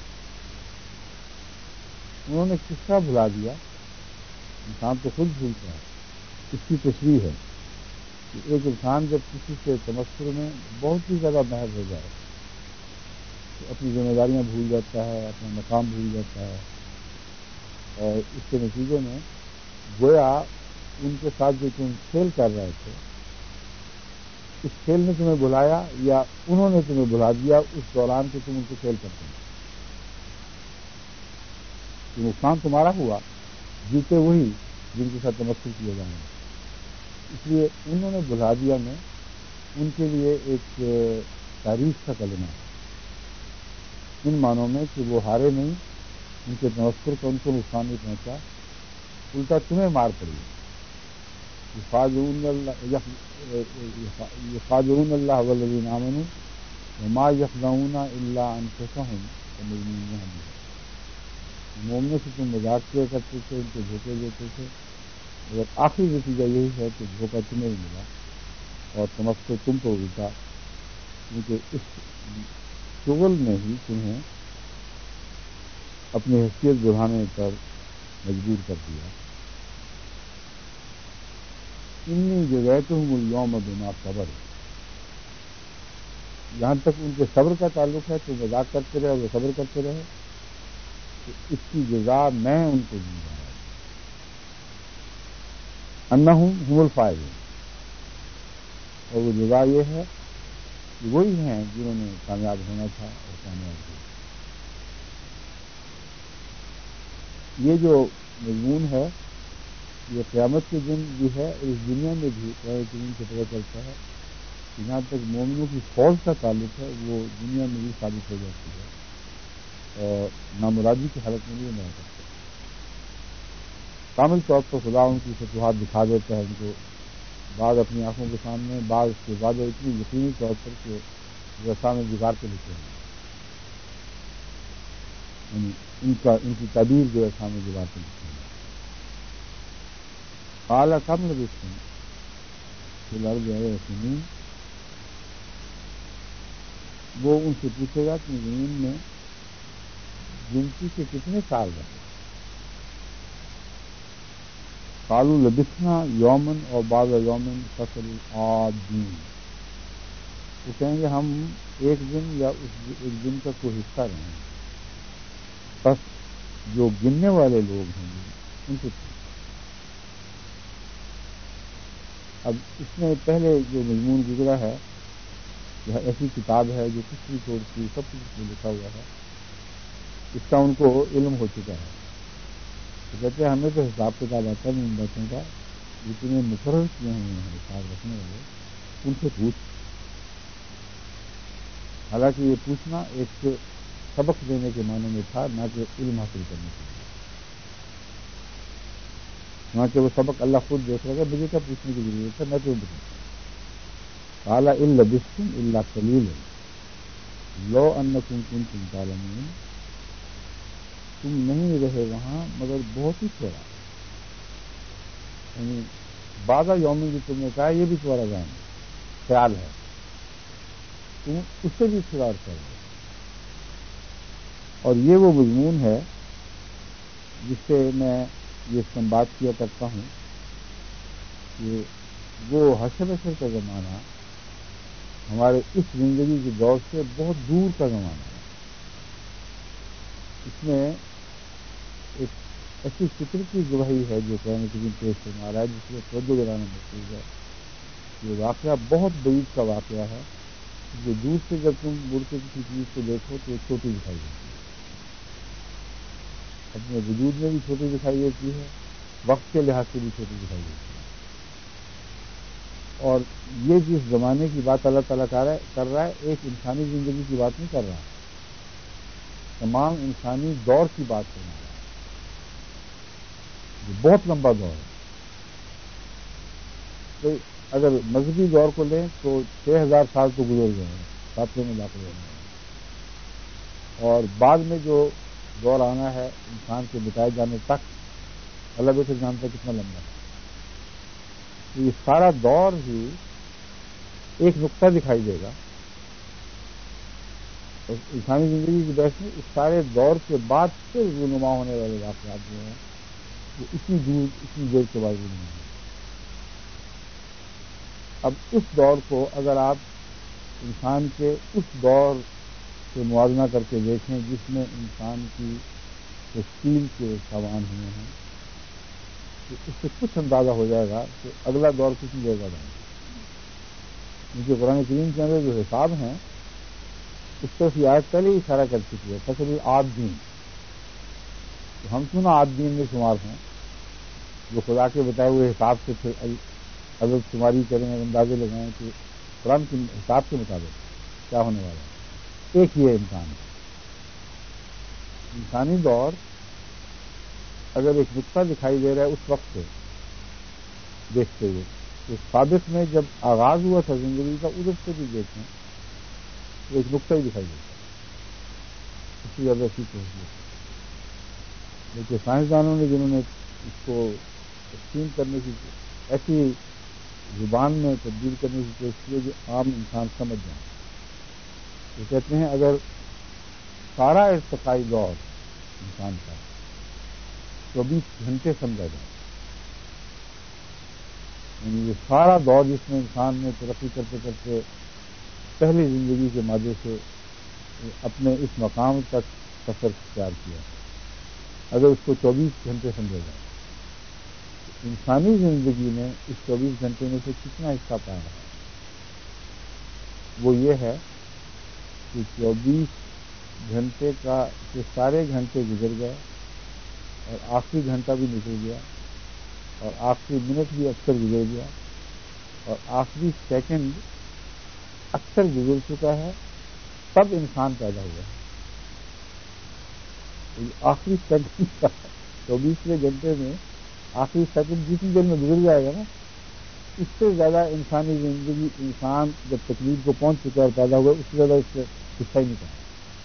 انہوں نے کس طرح بھلا دیا؟ انسان تو خود بھولتا ہے، اس کی تشریح ہے کہ ایک انسان جب کسی سے تمسخر میں بہت ہی زیادہ ماہر ہو جائے تو اپنی ذمہ داریاں بھول جاتا ہے، اپنا مقام بھول جاتا ہے، اور اس کے نتیجے میں گویا ان کے ساتھ جو تم کھیل کر رہے تھے اس کھیل نے تمہیں بلایا یا انہوں نے تمہیں بلا دیا اس دوران کہ تم ان کو کھیل کرتے ہیں، تو نقصان تمہارا ہوا، جیتے وہی جن کے ساتھ تمسخر کیا جانا ہے۔ اس لیے انہوں نے بلا دیا میں ان کے لیے ایک تاریخ کا کلمہ ہے، ان معنوں میں کہ وہ ہارے نہیں، ان کے تمسخر کا ان کو نقصان نہیں پہنچا، الٹا تمہیں مار پڑی۔ یخادعون اللہ والذین آمنوا وما یخدعون الا انفسهم وما يشعرون، مومنوں سے تم مذاق کیا کرتے تھے، ان کو دھوکے دیتے تھے، مگر آخری نتیجہ یہی ہے کہ دھوکہ تمہیں ملا اور تمسخر تم کو الٹا، کیونکہ اس شغل نے ہی تمہیں اپنی حیثیت بڑھانے پر مجبور کر دیا۔ انی جزیتہم الیوم بما صبر، یہاں تک ان کے صبر کا تعلق ہے تو مذاق کرتے رہے، وہ صبر کرتے رہے، تو اس کی جزا میں ان کو دوں گا، انہم هم الفائزون، اور وہ جزا یہ ہے کہ وہی ہیں جنہوں نے کامیاب ہونا تھا اور کامیاب ہوئے۔ یہ جو مضمون ہے یہ قیامت کے دن بھی ہے اور اس دنیا میں بھی قرآن کریم سے پتہ چلتا ہے کہ جہاں تک مومنوں کی فوج کا تعلق ہے وہ دنیا میں بھی ثابت ہو جاتی ہے اور نامرادی کی حالت میں نہیں رہ سکتا۔ کامل طور پر خدا ان کی فتوحات دکھا دیتا ہے ان کو، بعض اپنی آنکھوں کے سامنے، بعض کے بعد اتنی یقینی طور پر کہ رسا میں گزار کے لکھے ہیں، یعنی ان کا ان کی تعبیر جو ہے سامنے گزار کے لکھے ہیں۔ قال کم لبثتم فی الارض غیر سنین، وہ ان سے پوچھے گا کہ زمین میں گنتی کے کتنے سال رہے؟ قالوا لبثنا یومن اور بعض یومن فصل العادین، وہ کہیں گے ہم ایک دن یا اس ایک دن کا کوئی حصہ رہے ہیں، بس جو گننے والے لوگ ہیں ان سے پوچھیں۔ اب اس میں پہلے جو مضمون گزرا ہے یہ ایسی کتاب ہے جو کچھ بھی چھوڑتی سب کچھ اس میں لکھا ہوا ہے، اس کا ان کو علم ہو چکا ہے، تو کہتے ہیں ہمیں تو حساب کتاب آتا نہیں ان باتوں کا، جتنے مقرر کیے ہوئے ہیں حساب رکھنے والے ان سے پوچھ۔ حالانکہ یہ پوچھنا ایک سبق دینے کے معنی میں تھا، نہ کہ علم حاصل کرنے کے لیے، نہ کہ وہ سبق اللہ خود دیکھ رہا ہے، مجھے کیا پوچھنے کی ضرورت ہے، میں تو بتاؤں۔ قال ان لبثتم الا قلیلا لو انکم کنتم تعلمون، تم نہیں رہے وہاں مگر بہت ہی تھوڑا، یعنی بعض یومن جو تم نے کہا یہ بھی تمہارا ذہن خیال ہے، تم اس سے بھی فرار کر رہے، اور یہ وہ مضمون ہے جس سے میں یہ استنباط کیا کرتا ہوں کہ وہ حشر نشر کا زمانہ ہمارے اس زندگی کے دور سے بہت دور کا زمانہ ہے، اس میں ایک ایسی فکر کی گواہی ہے جو قرآن کریم پیش فرما رہا ہے جس میں توجہ دلانا مقصود ہے۔ یہ واقعہ بہت بعید کا واقعہ ہے، جو دور سے جب تم مڑ کے کسی چیز کو دیکھو تو ایک چھوٹی دکھائی دیتی ہے، اپنے وجود میں بھی چھوٹی دکھائی دیتی ہے، وقت کے لحاظ سے بھی چھوٹی دکھائی دیتی ہے، اور یہ جس زمانے کی بات اللہ تعالیٰ کر رہا ہے ایک انسانی زندگی کی بات نہیں کر رہا، تمام انسانی دور کی بات کرنا رہا ہے، یہ بہت لمبا دور ہے۔ تو اگر مذہبی دور کو لیں تو چھ ہزار سال تو گزر گئے ہیں، ساتویں میں داخل ہونے ہیں، اور بعد میں جو دور آنا ہے انسان کے بتائے جانے تک اللہ بہتر جانتا ہے کتنا لمبا ہے۔ تو یہ سارا دور ہی ایک نقطہ دکھائی دے گا، اور انسانی زندگی کی بحث میں اس سارے دور کے بعد پھر رونما ہونے والے واقعات جو ہیں وہ اتنی دور اتنی دیر کے بعد رونما ہیں۔ اب اس دور کو اگر آپ انسان کے اس دور سے موازنہ کر کے دیکھیں جس میں انسان کی تشکیل کے سامان ہوئے ہیں، تو اس سے کچھ اندازہ ہو جائے گا کہ اگلا دور کتنی دیر بعد آئے گا، کیونکہ قرآن کریم کے اندر جو حساب ہیں اس طرف یہ آیت پہلے ہی اشارہ کر چکی ہے، فصل عاد دین، تو ہم کیوں نہ عاد دین میں شمار ہیں جو خدا کے بتائے ہوئے حساب سے پھر عدد شماری کریں اور اندازے لگائیں کہ قرآن کے حساب کے مطابق کیا ہونے والا ہے۔ ایک یہ امکان ہے، انسانی دور اگر ایک نقطہ دکھائی دے رہا ہے اس وقت سے دیکھتے ہوئے، تو سابق میں جب آغاز ہوا تھا زندگی کا ادھر سے بھی دیکھیں تو ایک نقطہ ہی دکھائی دیتا ہے، اس سے زیادہ ٹھیک ہو گیا۔ لیکن سائنسدانوں نے جنہوں نے اس کو تقسیم کرنے کی ایسی زبان میں تبدیل کرنے کی کوشش کی جو عام انسان سمجھ جائیں، وہ کہتے ہیں اگر سارا ارتقائی دور انسان کا چوبیس گھنٹے سمجھا جائے یعنی یہ سارا دور جس میں انسان نے ترقی کرتے کرتے پہلی زندگی کے مادے سے اپنے اس مقام تک سفر اختیار کیا، اگر اس کو چوبیس گھنٹے سمجھا جائے، انسانی زندگی نے اس چوبیس گھنٹے میں سے کتنا حصہ پایا ہے؟ وہ یہ ہے کہ چوبیس گھنٹے کا کے سارے گھنٹے گزر گئے اور آخری گھنٹہ بھی نکل گیا اور آخری منٹ بھی اکثر گزر گیا اور آخری سیکنڈ اکثر گزر چکا ہے، تب انسان پیدا ہوا ہے۔ آخری سیکنڈ کا چوبیسویں گھنٹے میں آخری سیکنڈ جتنی دیر میں گزر جائے گا نا، اس سے زیادہ انسانی زندگی انسان جب تکلیف کو پہنچ چکا اور پیدا ہوا اس سے زیادہ اس سے حصہ ہی نہیں پایا۔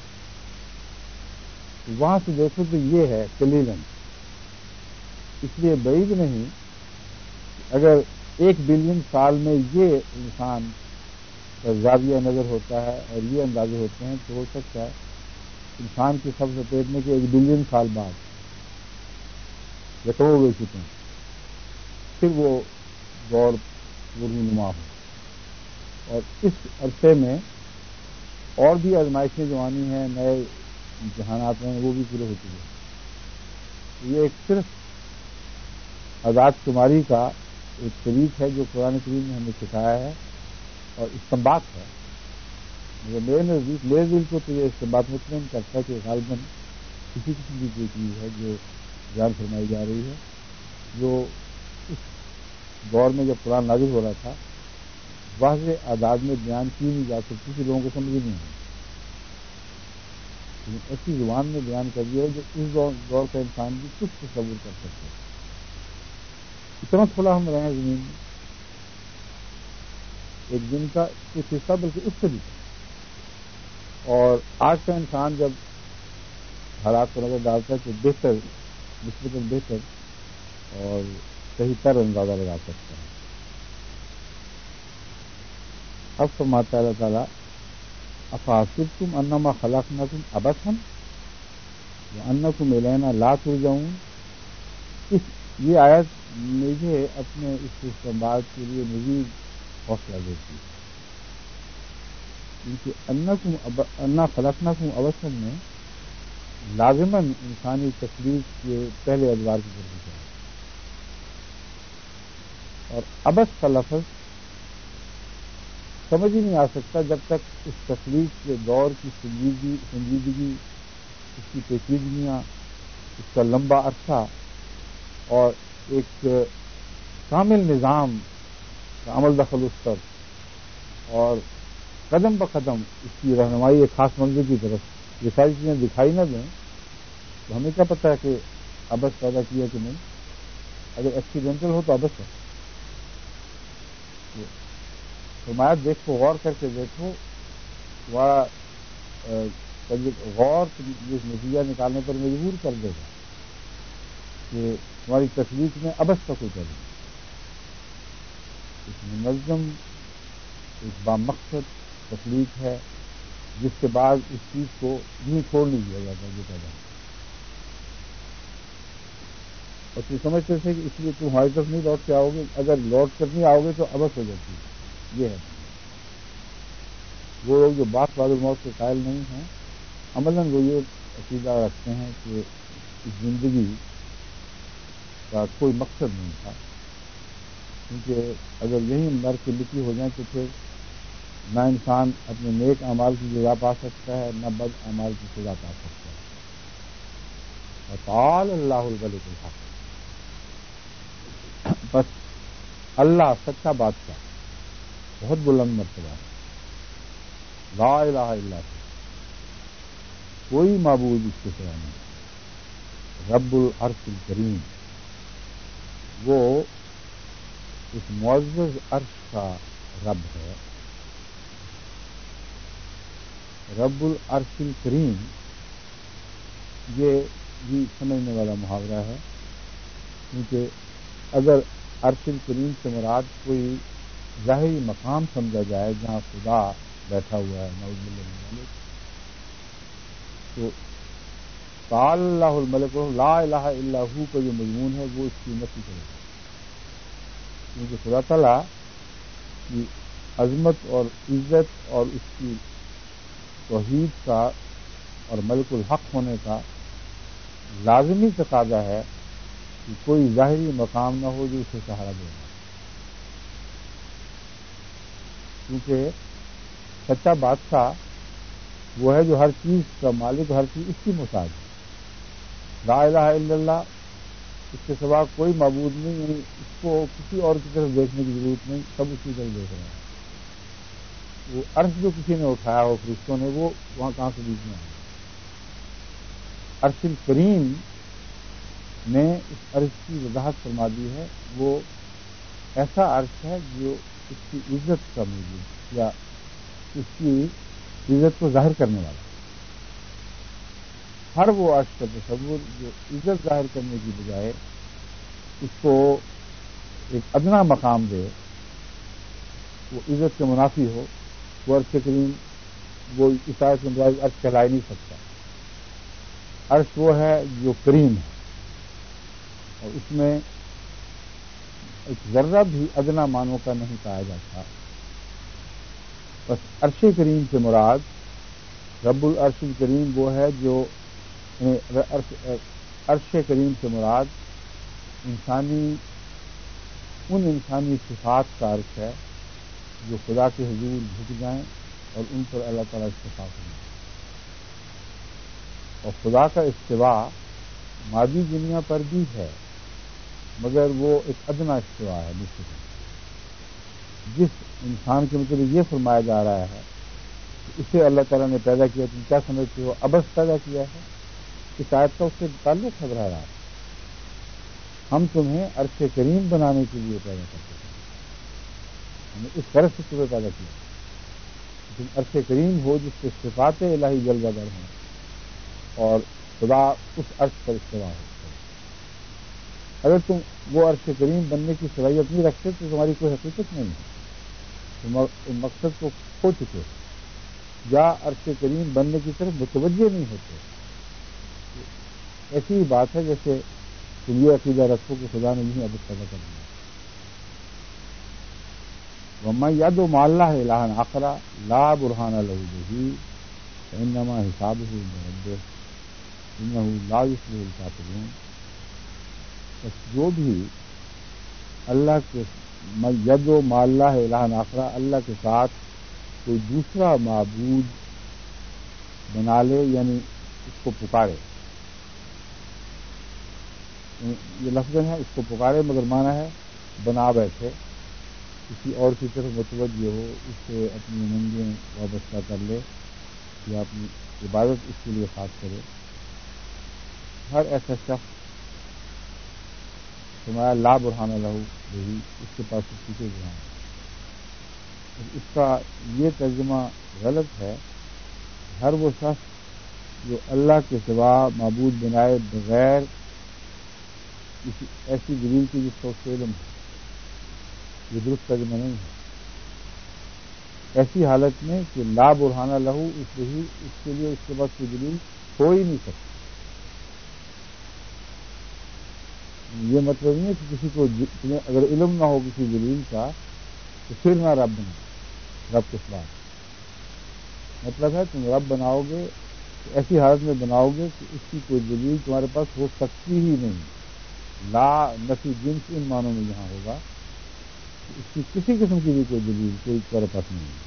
وہاں سے دیکھو تو یہ ہے کلیلن، اس لیے بعید نہیں اگر ایک بلین سال میں یہ انسان کا زاویہ نظر ہوتا ہے اور یہ اندازے ہوتے ہیں تو ہو سکتا ہے انسان کی سب لپیٹنے کے ایک بلین سال بعد یا تو ہو گئے چکے ہیں پھر وہ دور رونما ہو، اور اس عرصے میں اور بھی آزمائشیں جو آنی ہیں، نئے امتحانات ہیں، وہ بھی پورے ہو چکے ہیں۔ یہ ایک صرف آزاد شماری کا ایک طریق ہے جو قرآن کریم نے ہمیں سکھایا ہے اور استنباط ہے۔ میرے نزدیک میرے دل کو تو یہ استنباط مطمئن کرتا ہے کہ غالباً کسی قسم کی کوئی چیز ہے جو بیان فرمائی جا رہی ہے جو اس دور میں جب قرآن نازل ہو رہا تھا واضح آداد میں بیان کی نہیں جا سکتی کہ لوگوں کو سمجھ نہیں آئی، لیکن ایسی زبان میں بیان کر دیا جو اس دور کا انسان بھی کچھ تصور کر سکتے ہیں۔ اتنا تھوڑا ہم رہے ہیں زمین میں، ایک دن کا کچھ حصہ بلکہ اس سے بھی، اور آج کا انسان جب حالات کو نظر ڈالتا ہے تو بہتر نسبتاً بہتر اور صحیح تر اندازہ لگا سکتا ہے۔ اب فرماتا ہے اللہ تعالیٰ افحسبتم انما خلقناکم عبثا وانکم الینا لا ترجعون، اس یہ آیت مجھے اپنے اس استعمال کے لیے مزید حوصلہ دیتی ہے، کیونکہ انکم انا خلقناکم عبثا میں لازماً انسانی تخلیق کے پہلے ادوار کی ضرورت ہے، اور عبث کا لفظ سمجھ ہی نہیں آ سکتا جب تک اس تخلیق کے دور کی سنجیدگی سنجیدگی اس کی پیچیدگیاں، اس کا لمبا عرصہ اور ایک کامل نظام کا عمل دخل اس پر اور قدم بقدم اس کی رہنمائی ایک خاص منزل کی طرف، یہ ساری چیزیں دکھائی نہ دیں تو ہمیں کیا پتہ ہے کہ عبث پیدا کیا کہ نہیں؟ اگر ایکسیڈنٹل ہو تو عبث ہے۔ فرمایا دیکھو، غور کر کے دیکھو، تمہارا غور جس نتیجہ نکالنے پر مجبور کر دے گا کہ تمہاری تخلیق میں عبث کا کوئی پہلو نہیں، ایک منظم ایک بامقصد تخلیق ہے جس کے بعد اس چیز کو نہیں چھوڑ نہیں دیا جاتا جو پیدا ہے، اور تم سمجھتے تھے کہ اس لیے تم ہماری طرف نہیں لوٹ کے آؤ گے، اگر لوٹ کر نہیں آؤ گے تو عبث ہو جاتی ہے۔ یہ ہے وہ لوگ جو بات بعد الموت کے قائل نہیں ہیں، عملاً وہ یہ عقیدہ رکھتے ہیں کہ اس زندگی کا کوئی مقصد نہیں تھا، کیونکہ اگر یہی مر کے لکھی ہو جائیں تو پھر نہ انسان اپنے نیک اعمال کی جزا پا سکتا ہے نہ بد اعمال کی سزا پا سکتا ہے۔ وتعالى اللہ الملک الحق، بس اللہ سچا بادشاہ بہت بلند مرتبہ ہے، لا الہ الا اللہ، کوئی معبود اس کے سوا نہیں، رب العرش الکریم، وہ اس معزز عرش کا رب ہے۔ رب العرش الکریم یہ بھی سمجھنے والا محاورہ ہے، کیونکہ اگر عرش الکریم سے مراد کوئی ظاہری مقام سمجھا جائے جہاں خدا بیٹھا ہوا ہے نعوذ باللہ من ذلک، تو تعالی اللہ الملک لا الہ الا ہو کا جو مضمون ہے وہ اس کی نفی کرے گا، کیونکہ خدا تعالیٰ کی عظمت اور عزت اور اس کی توحید کا اور ملک الحق ہونے کا لازمی تقاضا ہے کہ کوئی ظاہری مقام نہ ہو جو اسے سہارا دے گا، کیونکہ سچا بادشاہ وہ ہے جو ہر چیز کا مالک، ہر چیز اس کی محتاج ہے۔ لا الہ الا اللہ، اس کے سوا کوئی معبود نہیں، یعنی اس کو کسی اور کی طرف دیکھنے کی ضرورت نہیں، سب اسی طرف دیکھ رہے ہیں۔ وہ عرش جو کسی نے اٹھایا ہو فرشتوں نے، وہ وہاں کہاں سے بیچ میں ہے؟ عرش کریم نے اس عرش کی وضاحت فرما دی ہے، وہ ایسا عرش ہے جو اس کی عزت کا موجود یا اس کی عزت کو ظاہر کرنے والا، ہر وہ عرش کا تصور جو عزت ظاہر کرنے کی بجائے اس کو ایک ادنا مقام دے، وہ عزت کے منافی ہو، وہ عرش کریم وہ عیسائی کے مطابق عرش کہلا ہی نہیں سکتا۔ عرش وہ ہے جو کریم ہے، اور اس میں ایک ذرہ بھی ادنا معنوں کا نہیں پایا جاتا۔ بس عرش کریم سے مراد رب العرش کریم وہ ہے جو عرش کریم سے مراد انسانی ان انسانی صفات کا عرش ہے جو خدا کے حضور جھک جائیں اور ان پر اللہ تعالیٰ استفاق کریں۔ اور خدا کا استوا مادی دنیا پر بھی ہے، مگر وہ ایک ادنا استوا ہے نسبتاً۔ جس انسان کے مطلب یہ فرمایا جا رہا ہے کہ اسے اللہ تعالیٰ نے پیدا کیا، تم کیا سمجھتے ہو ابس پیدا کیا ہے، اس آیت کا اس سے تعلق ہے براہ راست۔ ہم تمہیں عرش کریم بنانے کے لیے پیدا کرتے ہیں، ہم نے اس غرض سے تمہیں پیدا کیا تم عرش کریم ہو جس کے صفات الہی جلوہ گر ہیں، اور خدا اس عرش پر استوا ہو۔ اگر تم وہ عرش کریم بننے کی صلاحیت نہیں رکھتے تو تمہاری کوئی حقیقت نہیں ہے، تم مقصد کو کھو چکے ہو، یا عرش کریم بننے کی طرف متوجہ نہیں ہوتے۔ ایسی ہی بات ہے جیسے تم یہ عقیدہ رکھو کہ خدا نے یہیں ابد پیدا کر دیا۔ وَمَن يَدْعُ مَعَ اللَّهِ إِلَٰهًا آخَرَ لَا بُرْهَانَ لَهُ بِهِ فَإِنَّمَا حِسَابُهُ عِندَ رَبِّهِ إِنَّهُ لَا يُفْلِحُ الْكَافِرُونَ۔ بس جو بھی اللہ کے من يَدْعُ مَعَ اللَّهِ إِلَٰهًا آخَرَ، اللہ کے ساتھ کوئی دوسرا معبود بنا لے، یعنی اس کو پکارے، یہ لفظ ہے اس کو پکارے مگر معنی ہے بنا بیٹھے، کسی اور کی طرف متوجہ ہو، اس سے اپنی منگیں وابستہ کر لے یا اپنی عبادت اس کے لیے خاص کرے۔ ہر ایسا شخص فرمایا لا برہان لہو بہی، اس کے پاس اس کی کوئی برہان نہیں۔ اس کا یہ ترجمہ غلط ہے۔ ہر وہ شخص جو اللہ کے سوا معبود بنائے بغیر کسی ایسی دلیل کی جس کا اس کو علم ہے، یہ درست ترجمہ نہیں ہے۔ ایسی حالت میں کہ لا برہانہ لہو، اس لیے اس کے لیے اس کے بعد کوئی دلیل ہو ہی نہیں سکتی۔ یہ مطلب نہیں ہے کہ کسی کو تمہیں اگر علم نہ ہو کسی دلیل کا تو پھر نہ رب بنا، رب کے ساتھ مطلب ہے تم رب بناؤ گے تو ایسی حالت میں بناؤ گے کہ اس کی کوئی دلیل تمہارے پاس ہو سکتی ہی نہیں۔ لا نفی جنس ان معنوں میں یہاں ہوگا کہ اس کی کسی قسم کی بھی کوئی دلیل کوئی تمہارے پاس نہیں ہے۔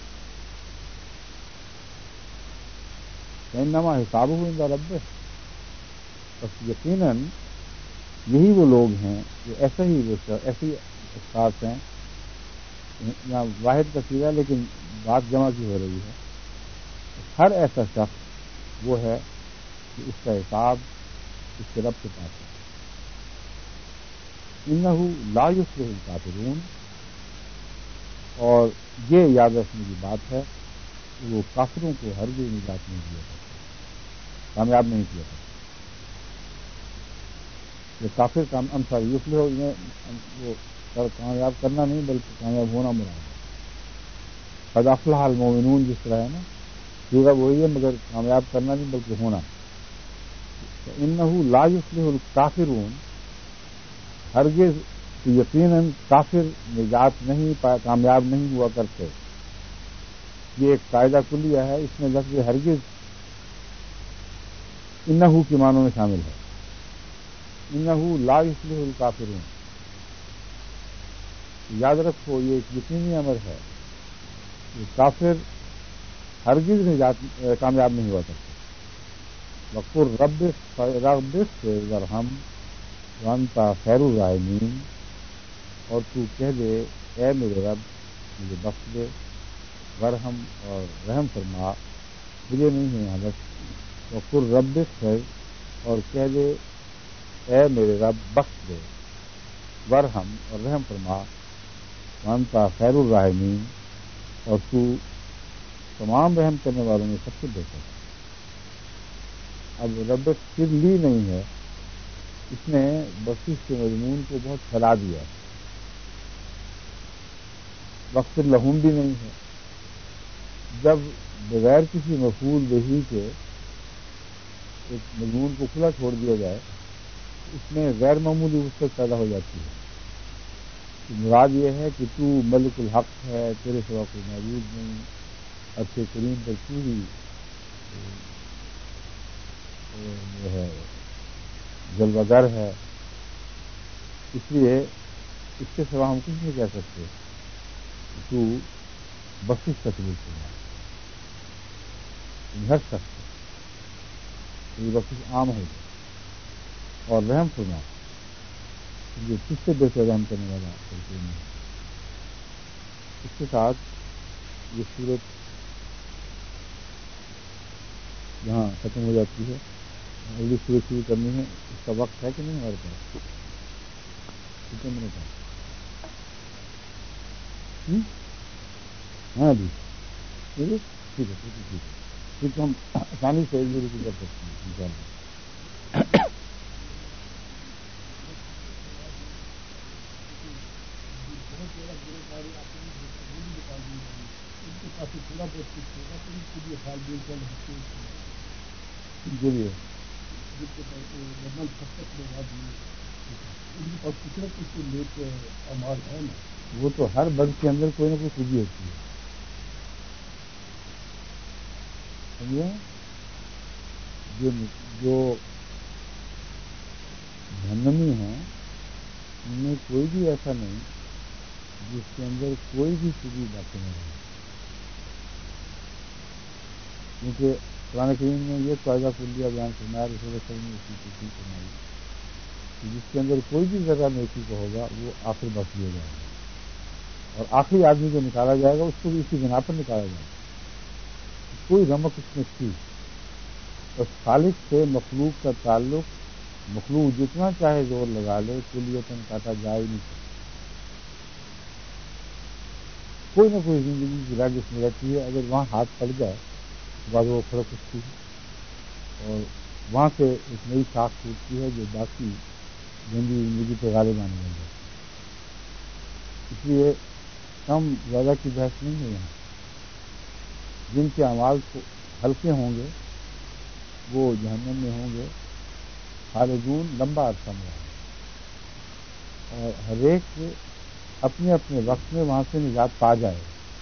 انما حساب ہو ان کا رب، بس یقیناً یہی وہ لوگ ہیں جو ایسا ہی وہ ایسی اشخاص ہیں، یہاں واحد کا سیدھا لیکن بات جمع کی ہو رہی ہے، ہر ایسا شخص وہ ہے کہ اس کا حساب اس کے رب کے پاس ہے۔ انہو لا یفلح الکافرون، اور یہ یاد رکھنے کی بات ہے کہ وہ کافروں کو ہرگز نجات نہیں دیا کرتا، کامیاب نہیں کیا کرتا۔ یہ کافر کام انصار یفلح وہ کامیاب کرنا نہیں بلکہ کامیاب ہونا مراد ہے۔ قد افلح المؤمنون جس طرح ہے نا، سیدھا وہی ہے مگر کامیاب کرنا نہیں بلکہ ہونا۔ انہو لا یفلح الکافرون، ہرگز تو یقیناً کافر نجات نہیں پا کامیاب نہیں ہوا کرتے. یہ ایک قاعدہ کلیہ ہے. اس میں لفظ ہرگز انہو کے معنوں میں شامل ہے. انہو لا یفلح الکافرون. یاد رکھو یہ ایک یقینی امر ہے کہ کافر ہرگز نجات کامیاب نہیں ہوا کرتے. وقر رب رب ورحم وانت خیر الراحمین. اور تو کہہ دے اے میرے رب مجھے بخش دے، ورحم اور رحم فرما، مجھے نہیں ہے حالت. وقر رب خیر اور کہہ دے اے میرے رب بخش دے، ورحم اور رحم فرما، وانت خیر الراحمین اور تو تمام رحم کرنے والوں میں سب سے بہتر ہے. اب رب پھر لی نہیں ہے، اس نے بخشش کے مضمون کو بہت پھیلا دیا. وقت لہم بھی نہیں ہے. جب بغیر کسی مفعول بہی کے ایک مضمون کو کھلا چھوڑ دیا جائے اس میں غیر معمولی وسعت پیدا ہو جاتی ہے. مراد یہ ہے کہ تو ملک الحق ہے، تیرے سوا کوئی موجود نہیں، عرش کریم پر تو ہی جو ہے جلوہ گر ہے. اس لیے اس کے سوا ہم کچھ نہیں کہہ سکتے. تو بخشش کا سلوک کرنا ہر شخص یہ بخشش عام ہو جائے. اور رحم فرما، یہ کس سے بہتر رحم کرنے والا کوئی نہیں. اس کے ساتھ یہ صورت یہاں ختم ہو جاتی ہے. اگلی صورت شروع کرنی ہے. اس کا وقت ہے کہ نہیں ہمارے پاس؟ کتنے منٹ ہے؟ ہاں جی ٹھیک ہے ٹھیک ہے ٹھیک ہے ٹھیک ہے. ہم آسانی سے ایک دوسرے کی کر سکتے ہیں ان شاء اللہ. جی وہ تو ہر برد کے اندر کوئی نہ کوئی خوبی ہوتی ہے. سمجھے؟ جو جو جہنمی ہیں ان میں کوئی بھی ایسا نہیں جس کے اندر کوئی بھی خوبی باقی نہ رہے. کیونکہ قرآن کریم نے یہ قاعدہ کلیہ بیان فرمایا، رسول اللہ صلی اللہ علیہ وسلم نے اس کی تشریح فرمائی کہ جس کے اندر کوئی بھی ذرہ نیکی کو ہوگا وہ آخر بخش دیا جائے گا. اور آخری آدمی جو نکالا جائے گا اس کو بھی اسی بنا پر نکالا جائے گا. کوئی رمق اس میں تھی. بس خالق سے مخلوق کا تعلق مخلوق جتنا چاہے زور لگا لے کلیتاً کاٹا جا ہی نہیں سکتا. کوئی نہ کوئی زندگی کی رگ اس میں رہتی ہے. اگر وہاں ہاتھ پڑ جائے تو بعد وہ کھڑک اٹھتی ہے اور وہاں سے ایک نئی شاخ ٹوٹتی ہے جو باقی گندی زندگی پہ غالب آنے لگ جاتی ہے. اس لیے کم زیادہ کی بحث نہیں ہے. یہاں جن کے اعمال ہلکے ہوں گے وہ جہنم میں ہوں گے خالدون لمبا عرصہ میں رہیں گے. اور ہر ایک اپنے اپنے وقت میں وہاں سے نجات پا جائے.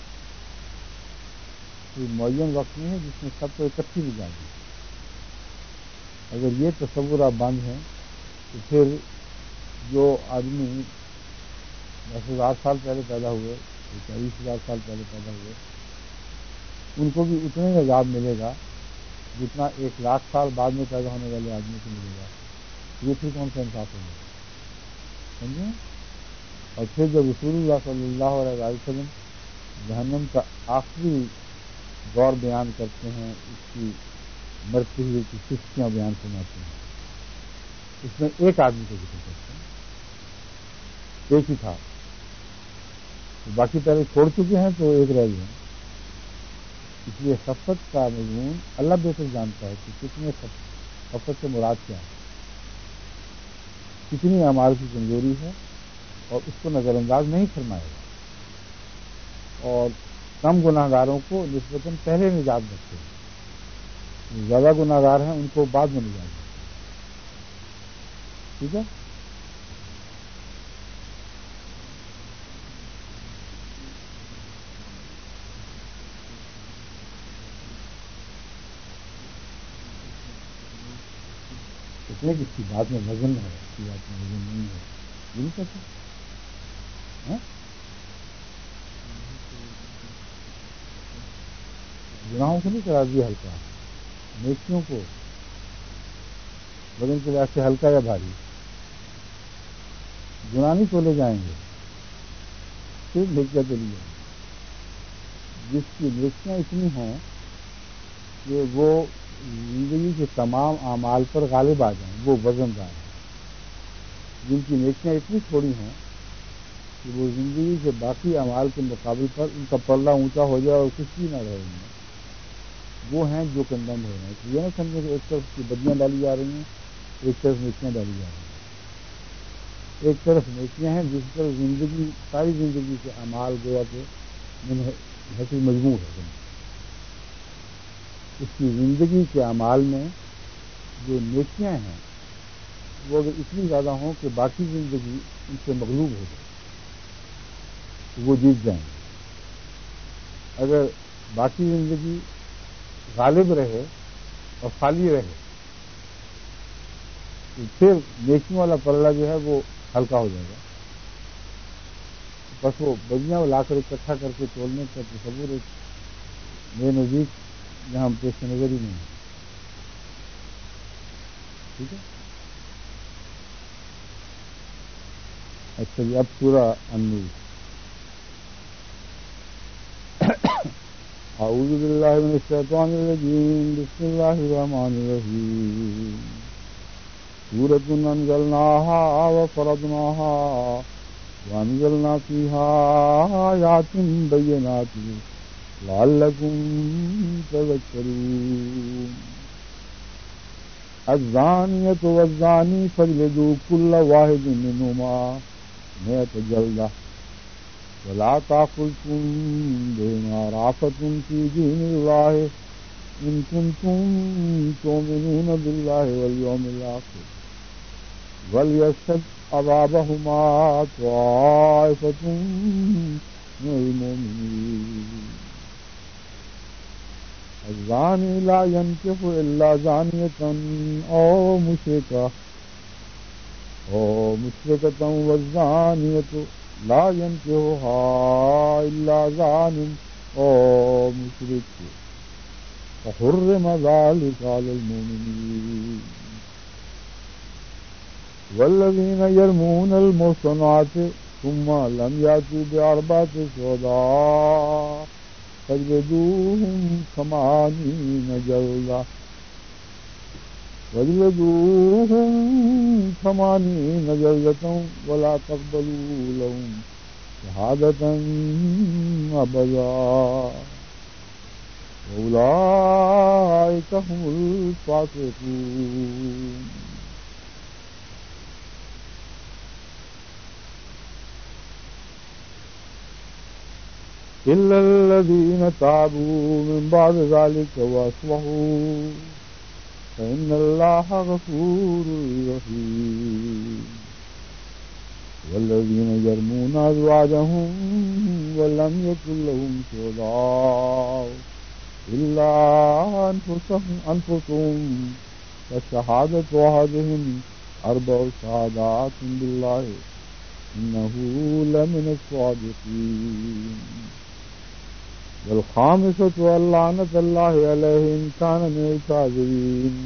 کوئی معین وقت نہیں ہے جس میں سب کو اکٹھی نجات دی. اگر یہ تصور آپ بند ہیں تو پھر جو آدمی دس ہزار سال پہلے پیدا ہوئے چالیس ہزار سال پہلے پیدا ہوئے ان کو بھی اتنا ہی عذاب ملے گا جتنا ایک لاکھ سال بعد میں پیدا ہونے والے آدمی کو ملے گا. یہ پھر کون سا انصاف ہوگا؟ سمجھیں؟ اور پھر جب رسول اللہ صلی اللہ علیہ وسلم جہنم کا آخری دور بیان کرتے ہیں، اس کی مرتے ہوئے کی کشتیاں بیان فرماتے ہیں، اس میں ایک آدمی کو ذکر کرتے ہیں. ایک ہی تھا. باقی پہلے چھوڑ چکے ہیں تو ایک رہ گئے. اس لیے خفت کا مضمون اللہ بہتر جانتا ہے کہ کتنے خفت سے مراد کیا ہے، کتنی اعمال کی کمزوری ہے اور اس کو نظر انداز نہیں فرمائے گا. اور کم گناہ گاروں کو نسبتاً پہلے نجات بخشے گا. زیادہ گناہ گار ہیں ان کو بعد میں نجات بخشے گا. ٹھیک ہے. اتنے کہ اس کی بات میں وزن ہے، اس کی بات میں وزن نہیں ہے، یہ نہیں کہتے ہاں؟ گناہوں کو نہیں کرا دیا ہلکا، نیکیوں کو وزن کے لحاظ سے ہلکا یا بھاری، گناہ نہیں تولے جائیں گے، صرف نیکیاں تلی جائیں گے۔ جس کی نیکیاں اتنی ہوں کہ وہ زندگی کے تمام اعمال پر غالب آ جائیں، وہ وزن دار ہے۔ جن کی نیکیاں اتنی تھوڑی ہوں کہ وہ زندگی کے باقی اعمال کے مقابل پر ان کا پلہ اونچا ہو جائے اور کچھ بھی نہ رہے ان میں، وہ ہیں جو کنڈم ہو رہے ہیں۔ یہ نہ سمجھیں کہ ایک طرف کی بدیاں ڈالی جا رہی ہیں، ایک طرف نیکیاں ڈالی جا رہی ہیں۔ ایک طرف نیکیاں ہیں جس پر زندگی ساری زندگی کے اعمال گویا کے حسب مجموع ہے۔ اس کی زندگی کے اعمال میں جو نیکیاں ہیں وہ اگر اتنی زیادہ ہوں کہ باقی زندگی ان سے مغلوب ہو جائے تو وہ جیت جائیں گے۔ اگر باقی زندگی غالب رہے اور خالی رہے تو پھر نیکیوں والا پلڑا جو ہے وہ ہلکا ہو جائے گا۔ بس وہ بدیاں لا کر اکٹھا کر کے تولنے کا تصور ایک میرے نزدیک یہاں پیش نظر ہی نہیں ہے۔ ٹھیک ہے، اچھا جی، اب سورہ النور۔ اعوذ باللہ من الشیطان الرجیم، بسم اللہ الرحمن الرحیم۔ سورۃ انزلناها وفرضناها وانزلنا فیها آیات بینات لعلکم تذکرون۔ الزانیۃ والزانی فاجلدوا کل واحد منہما مئۃ جلدہ ولا تأخذکم بہما رأفۃ فی دین اللہ ان کنتم تؤمنون باللہ والیوم الآخر ولیشہد عذابہما طائفۃ من المؤمنین۔ الزانی لا ينکح الا زانیۃ او مشرکہ او مشرکۃ والزانیۃ لا ينکحها الا زان او مشرک فحرم ذلک علی المؤمنین۔ والذین یرمون المحصنات ثم لم یأتوا بأربعة شہداء فاجلدوهم ثمانین جلدہ واجلدوهم ثمانین جلدة ولا تقبلوا لهم شہادة ابدا وأولئک هم الفاسقون۔ إلا الذين تابوا من بعد ذلك وأصلحوا فإن الله غفور رحيم۔ والذين يرمون أزواجهم ولم يكن لهم شهداء إلا أنفسهم فشهادة أحدهم أربع شهادات بالله إنه لمن الصادقين۔ والخامسة أن لعنة الله عليه إن كان من الكاذبين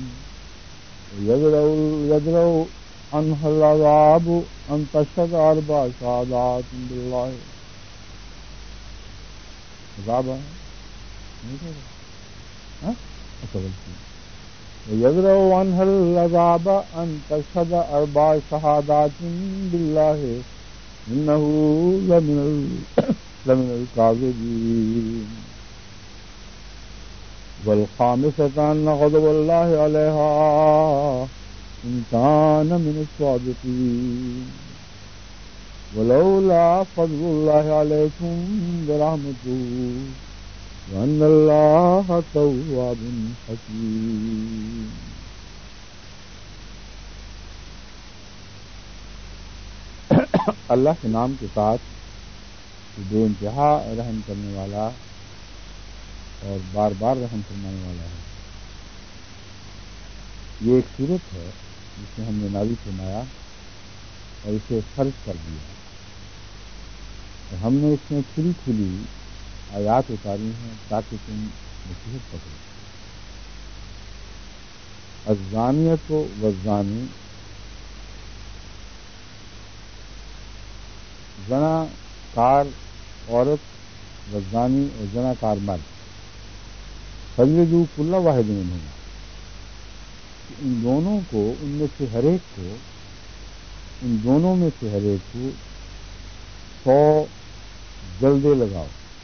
يدرأ عنها العذاب أن تشهد أربع شهادات بالله عذاب يدرأ عنها العذاب أن تشهد أربع شهادات بالله إنه لمن لمن الكاذبين۔ والخامسة أن غضب الله عليها إن كان من الصادقين ولولا فضل الله عليكم برحمته وأن الله تواب حكيم۔ اللہ کے نام کے ساتھ بے انتہا رحم کرنے والا اور بار بار رحم فرمانے والا ہے۔ یہ ایک صورت ہے جسے ہم نے نازل فرمایا اور اسے خرچ کر دیا، اور ہم نے اس میں کھلی کھلی آیات اتاری ہیں تاکہ تم نصیحت پکڑو۔ الزانیۃ والزانی، زنا کار عورت والزانی اور زنا کار مرد، فجلدوا کل واحد منہما، ان دونوں کو، ان میں سے ہر ایک کو، ان دونوں میں سے ہر ایک کو سو جلدے لگاؤ۔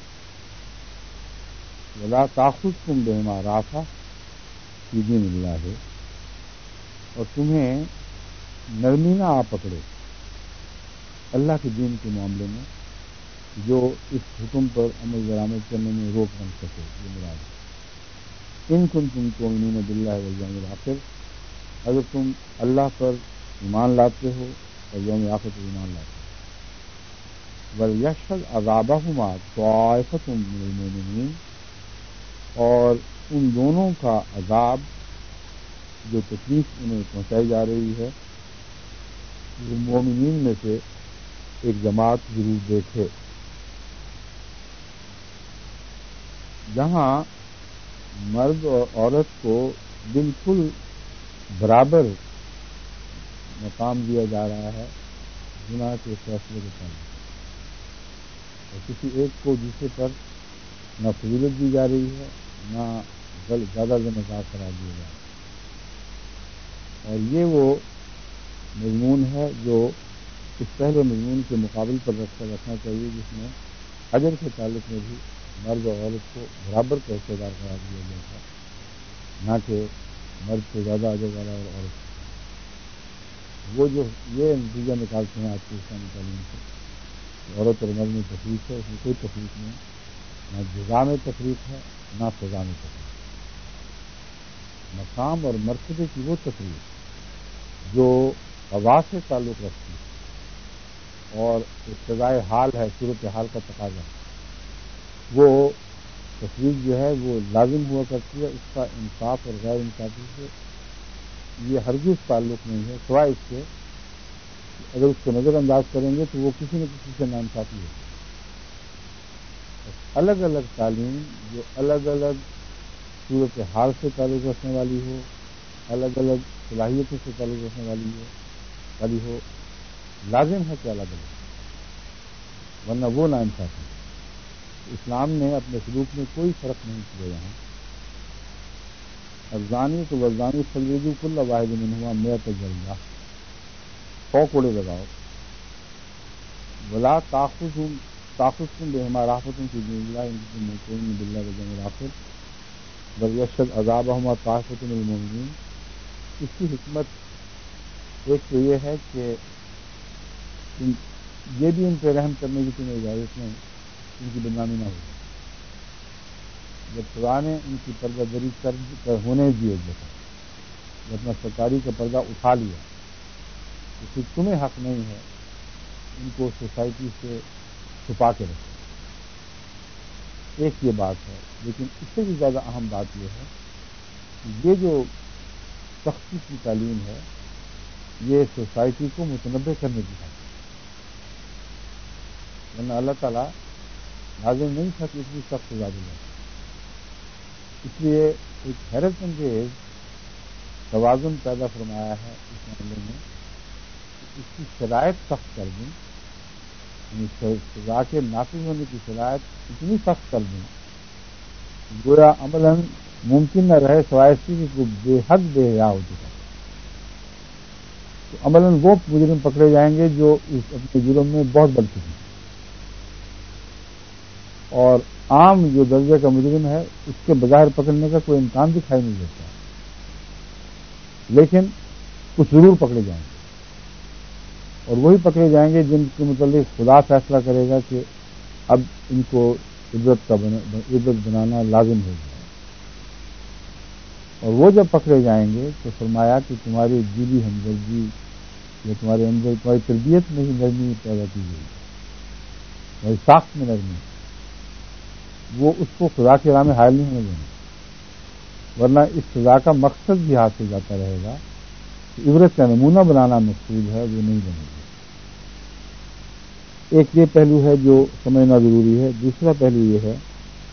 ولا تاخذکم بہما رأفۃ فی دین اللہ، اور تمہیں نرمی نہ آ پکڑے اللہ کے دین کے معاملے میں جو اس حکم پر عمل درآمد کرنے میں روک بن سکے، یہ مراد ہے۔ ان کنتم تؤمنون باللہ والیوم الآخر، اگر تم اللہ پر ایمان لاتے ہو اور یوم آخر پر ایمان لاتے ہو۔ وَلْيَشْهَدْ عَذَابَهُمَا طَائِفَةٌ مِّنَ الْمُؤْمِنِينَ، اور ان دونوں کا عذاب جو تکلیف انہیں پہنچائی جا رہی ہے، وہ مومنین میں سے ایک جماعت ضرور دیکھے۔ جہاں مرد اور عورت کو بالکل برابر مقام دیا جا رہا ہے گناہ کے فیصلے کے تعلق، اور کسی ایک کو دوسرے پر نہ فضیلت دی جا رہی ہے نہ زیادہ ذمہ قرار دیا جا رہا ہے۔ اور یہ وہ مضمون ہے جو اس پہلے مضمون کے مقابل پر رکھا رکھنا چاہیے، جس میں اجر کے تعلق میں بھی مرد اور عورت کو برابر کا حصہ دار قرار دیا گیا تھا، نہ کہ مرد سے زیادہ اجر والا اور عورت سے۔ وہ جو یہ نتیجہ نکالتے ہیں آج کی اسلامی تعلیم سے کہ عورت اور مرد میں تفریق ہے، اس میں کوئی تفریق نہیں، نہ جزا میں تفریق ہے نہ سزا میں تفریق۔ مقام اور مرتبے کی وہ تفریق جو ہوا سے تعلق رکھتی ہے اور ابتدائے حال ہے، صورت حال کا تقاضا، وہ تفریق جو ہے وہ لازم ہوا کرتی ہے۔ اس کا انصاف اور غیر انصافی سے یہ ہرگز تعلق نہیں ہے، سوائے اس کے اگر اس کو نظر انداز کریں گے تو وہ کسی نہ کسی سے ناانصافی ہے۔ الگ الگ تعلیم جو الگ الگ صورت حال سے تعلق رکھنے والی ہو، الگ الگ صلاحیتوں سے تعلق رکھنے والی ہو والی ہو لازم ہے کہ الگ الگ، ورنہ وہ ناانصافی ہے۔ اسلام نے اپنے سلوک میں کوئی فرق نہیں کیا یہاں۔ الزانی تو والزانی فجلدوا کل واحد منہما مئۃ جلدہ، سو کوڑے لگاؤ۔ ولا تاخذکم تاخذکم بہما رأفۃ فی دین اللہ ان کنتم مؤمنین باللہ والیوم الآخر ولیشہد عذابہما طائفۃ من المؤمنین۔ اس کی حکمت ایک تو یہ ہے کہ ان یہ بھی ان پہ رحم کرنے کی تمہیں اجازت نہیں، ان کی بدنامی نہ ہو۔ جب خدا نے ان کی پردہ دری کر ہونے دیے، جب اپنا سرکاری کا پردہ اٹھا لیا تو پھر تمہیں حق نہیں ہے ان کو سوسائٹی سے چھپا کے رکھے۔ ایک یہ بات ہے، لیکن اس سے بھی زیادہ اہم بات یہ ہے کہ یہ جو سختی کی تعلیم ہے یہ سوسائٹی کو متنبع کرنے کی ہے، ورنہ اللہ تعالیٰ لازم نہیں تھا کہ اتنی سخت سزا دی جائے۔ اس لیے ایک حیرت انگیز توازن پیدا فرمایا ہے اس معاملے میں کہ اس کی شرائط سخت کر دیں، یعنی سزا کے نافذ ہونے کی شرائط اتنی سخت کر دیں گویا عملاً ممکن نہ رہے سوائے اس کی کہ بے حد بے حیا ہو چکا، تو عملاً وہ مجرم پکڑے جائیں گے جو اس اپنے جرم میں بہت بڑھ چکے ہیں، اور عام جو درجے کا مجرم ہے اس کے بظاہر پکڑنے کا کوئی امکان دکھائی نہیں دیتا، لیکن کچھ ضرور پکڑے جائیں گے، اور وہی پکڑے جائیں گے جن کے متعلق خدا فیصلہ کرے گا کہ اب ان کو عبرت کا بنا عبرت بنانا لازم ہو گیا۔ اور وہ جب پکڑے جائیں گے تو فرمایا کہ تمہاری دلی ہمدردی یا تمہارے اندر تمہاری تربیت میں ہی نرمی پیدا کی گئی، تمہاری ساخت میں نرمی، وہ اس کو خدا کی راہ میں حائل نہیں ہونے دیں گے، ورنہ اس سزا کا مقصد بھی ہاتھ سے جاتا رہے گا عبرت کا نمونہ بنانا مقصود ہے، وہ نہیں بنے گی۔ ایک یہ پہلو ہے جو سمجھنا ضروری ہے۔ دوسرا پہلو یہ ہے،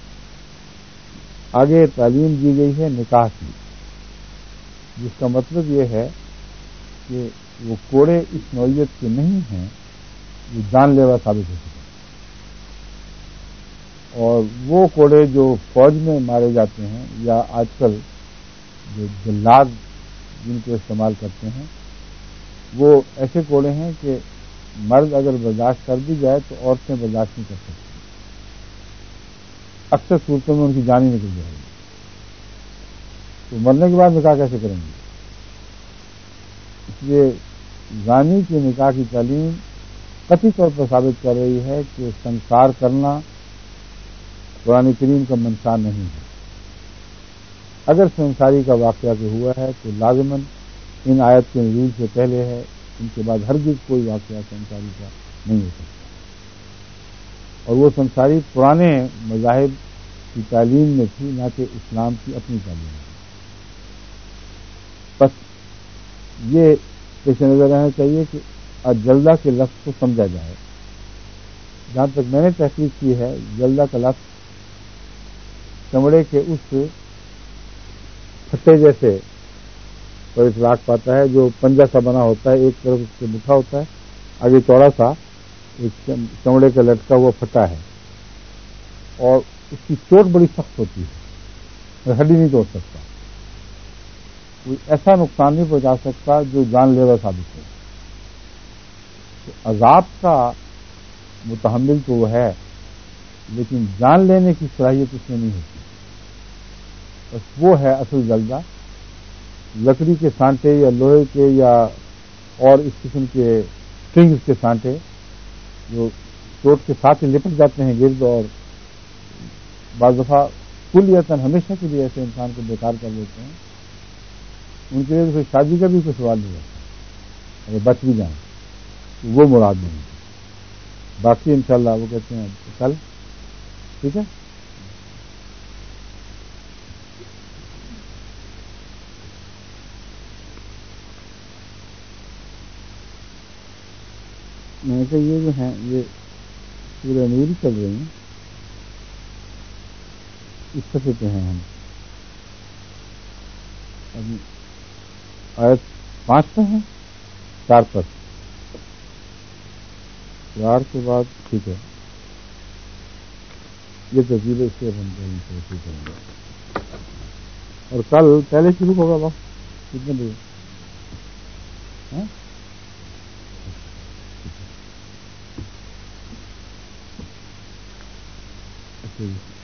آگے تعلیم دی گئی ہے نکاح کی، جس کا مطلب یہ ہے کہ وہ کوڑے اس نوعیت کے نہیں ہیں جو جان لیوا ثابت ہو سکے، اور وہ کوڑے جو فوج میں مارے جاتے ہیں یا آج کل جو جلاد جن کو استعمال کرتے ہیں، وہ ایسے کوڑے ہیں کہ مرد اگر برداشت کر دی جائے تو عورتیں برداشت نہیں کر سکتی، اکثر صورتوں میں ان کی جان ہی نکل جائے گی، تو مرنے کے بعد نکاح کیسے کریں گے؟ اس لیے زانی کی نکاح کی تعلیم قطعی طور پر ثابت کر رہی ہے کہ سنسار کرنا قرآن کریم کا منشا نہیں ہے۔ اگر سنساری کا واقعہ جو ہوا ہے تو لازماً ان آیت کے نزول سے پہلے ہے، ان کے بعد ہرگز کوئی واقعہ سنساری کا نہیں ہو سکتا، اور وہ سنساری پرانے مذاہب کی تعلیم میں تھی، نہ کہ اسلام کی اپنی تعلیم میں۔ بس یہ پیش نظر رہنا چاہیے کہ جلدہ کے لفظ کو سمجھا جائے۔ جہاں تک میں نے تحقیق کی ہے، جلدہ کا لفظ چمڑے کے اس پھٹے جیسے پر اطلاق پاتا ہے جو پنجہ سا بنا ہوتا ہے، ایک طرف اس سے مٹھا ہوتا ہے، آگے چوڑا سا ایک چمڑے کا لٹکا ہوا پھٹا ہے، اور اس کی چوٹ بڑی سخت ہوتی ہے، ہڈی نہیں توڑ سکتا، کوئی ایسا نقصان نہیں پہنچا سکتا جو جان لیوا ثابت ہو۔ تو عذاب کا متحمل تو وہ ہے، لیکن جان لینے کی صلاحیت اس میں نہیں ہوتی۔ بس وہ ہے اصل جلدہ۔ لکڑی کے سانٹے یا لوہے کے یا اور اس قسم کے اسٹرنگز کے سانٹے جو چوٹ کے ساتھ ہی لپٹ جاتے ہیں گرد، اور بعض دفعہ کلیتاً ہمیشہ کے لیے ایسے انسان کو بیکار کر دیتے ہیں، ان کے لیے تو پھر شادی کا بھی کوئی سوال نہیں رہتا، اگر بچ بھی جائیں تو وہ مراد نہیں۔ باقی انشاءاللہ وہ کہتے ہیں کل ٹھیک ہے۔ میں نے کہا یہ جو ہیں یہ پورے نور چل رہی ہیں، اس صفحے پہ ہیں ہم، ابھی آیت پانچ پہ ہیں، چار پر چار کے بعد ٹھیک ہے، یہ تفصیل اس سے ہم کریں گے، اور کل پہلے شروع ہوگا وقت کتنے بجے؟ ہاں اچھا جی۔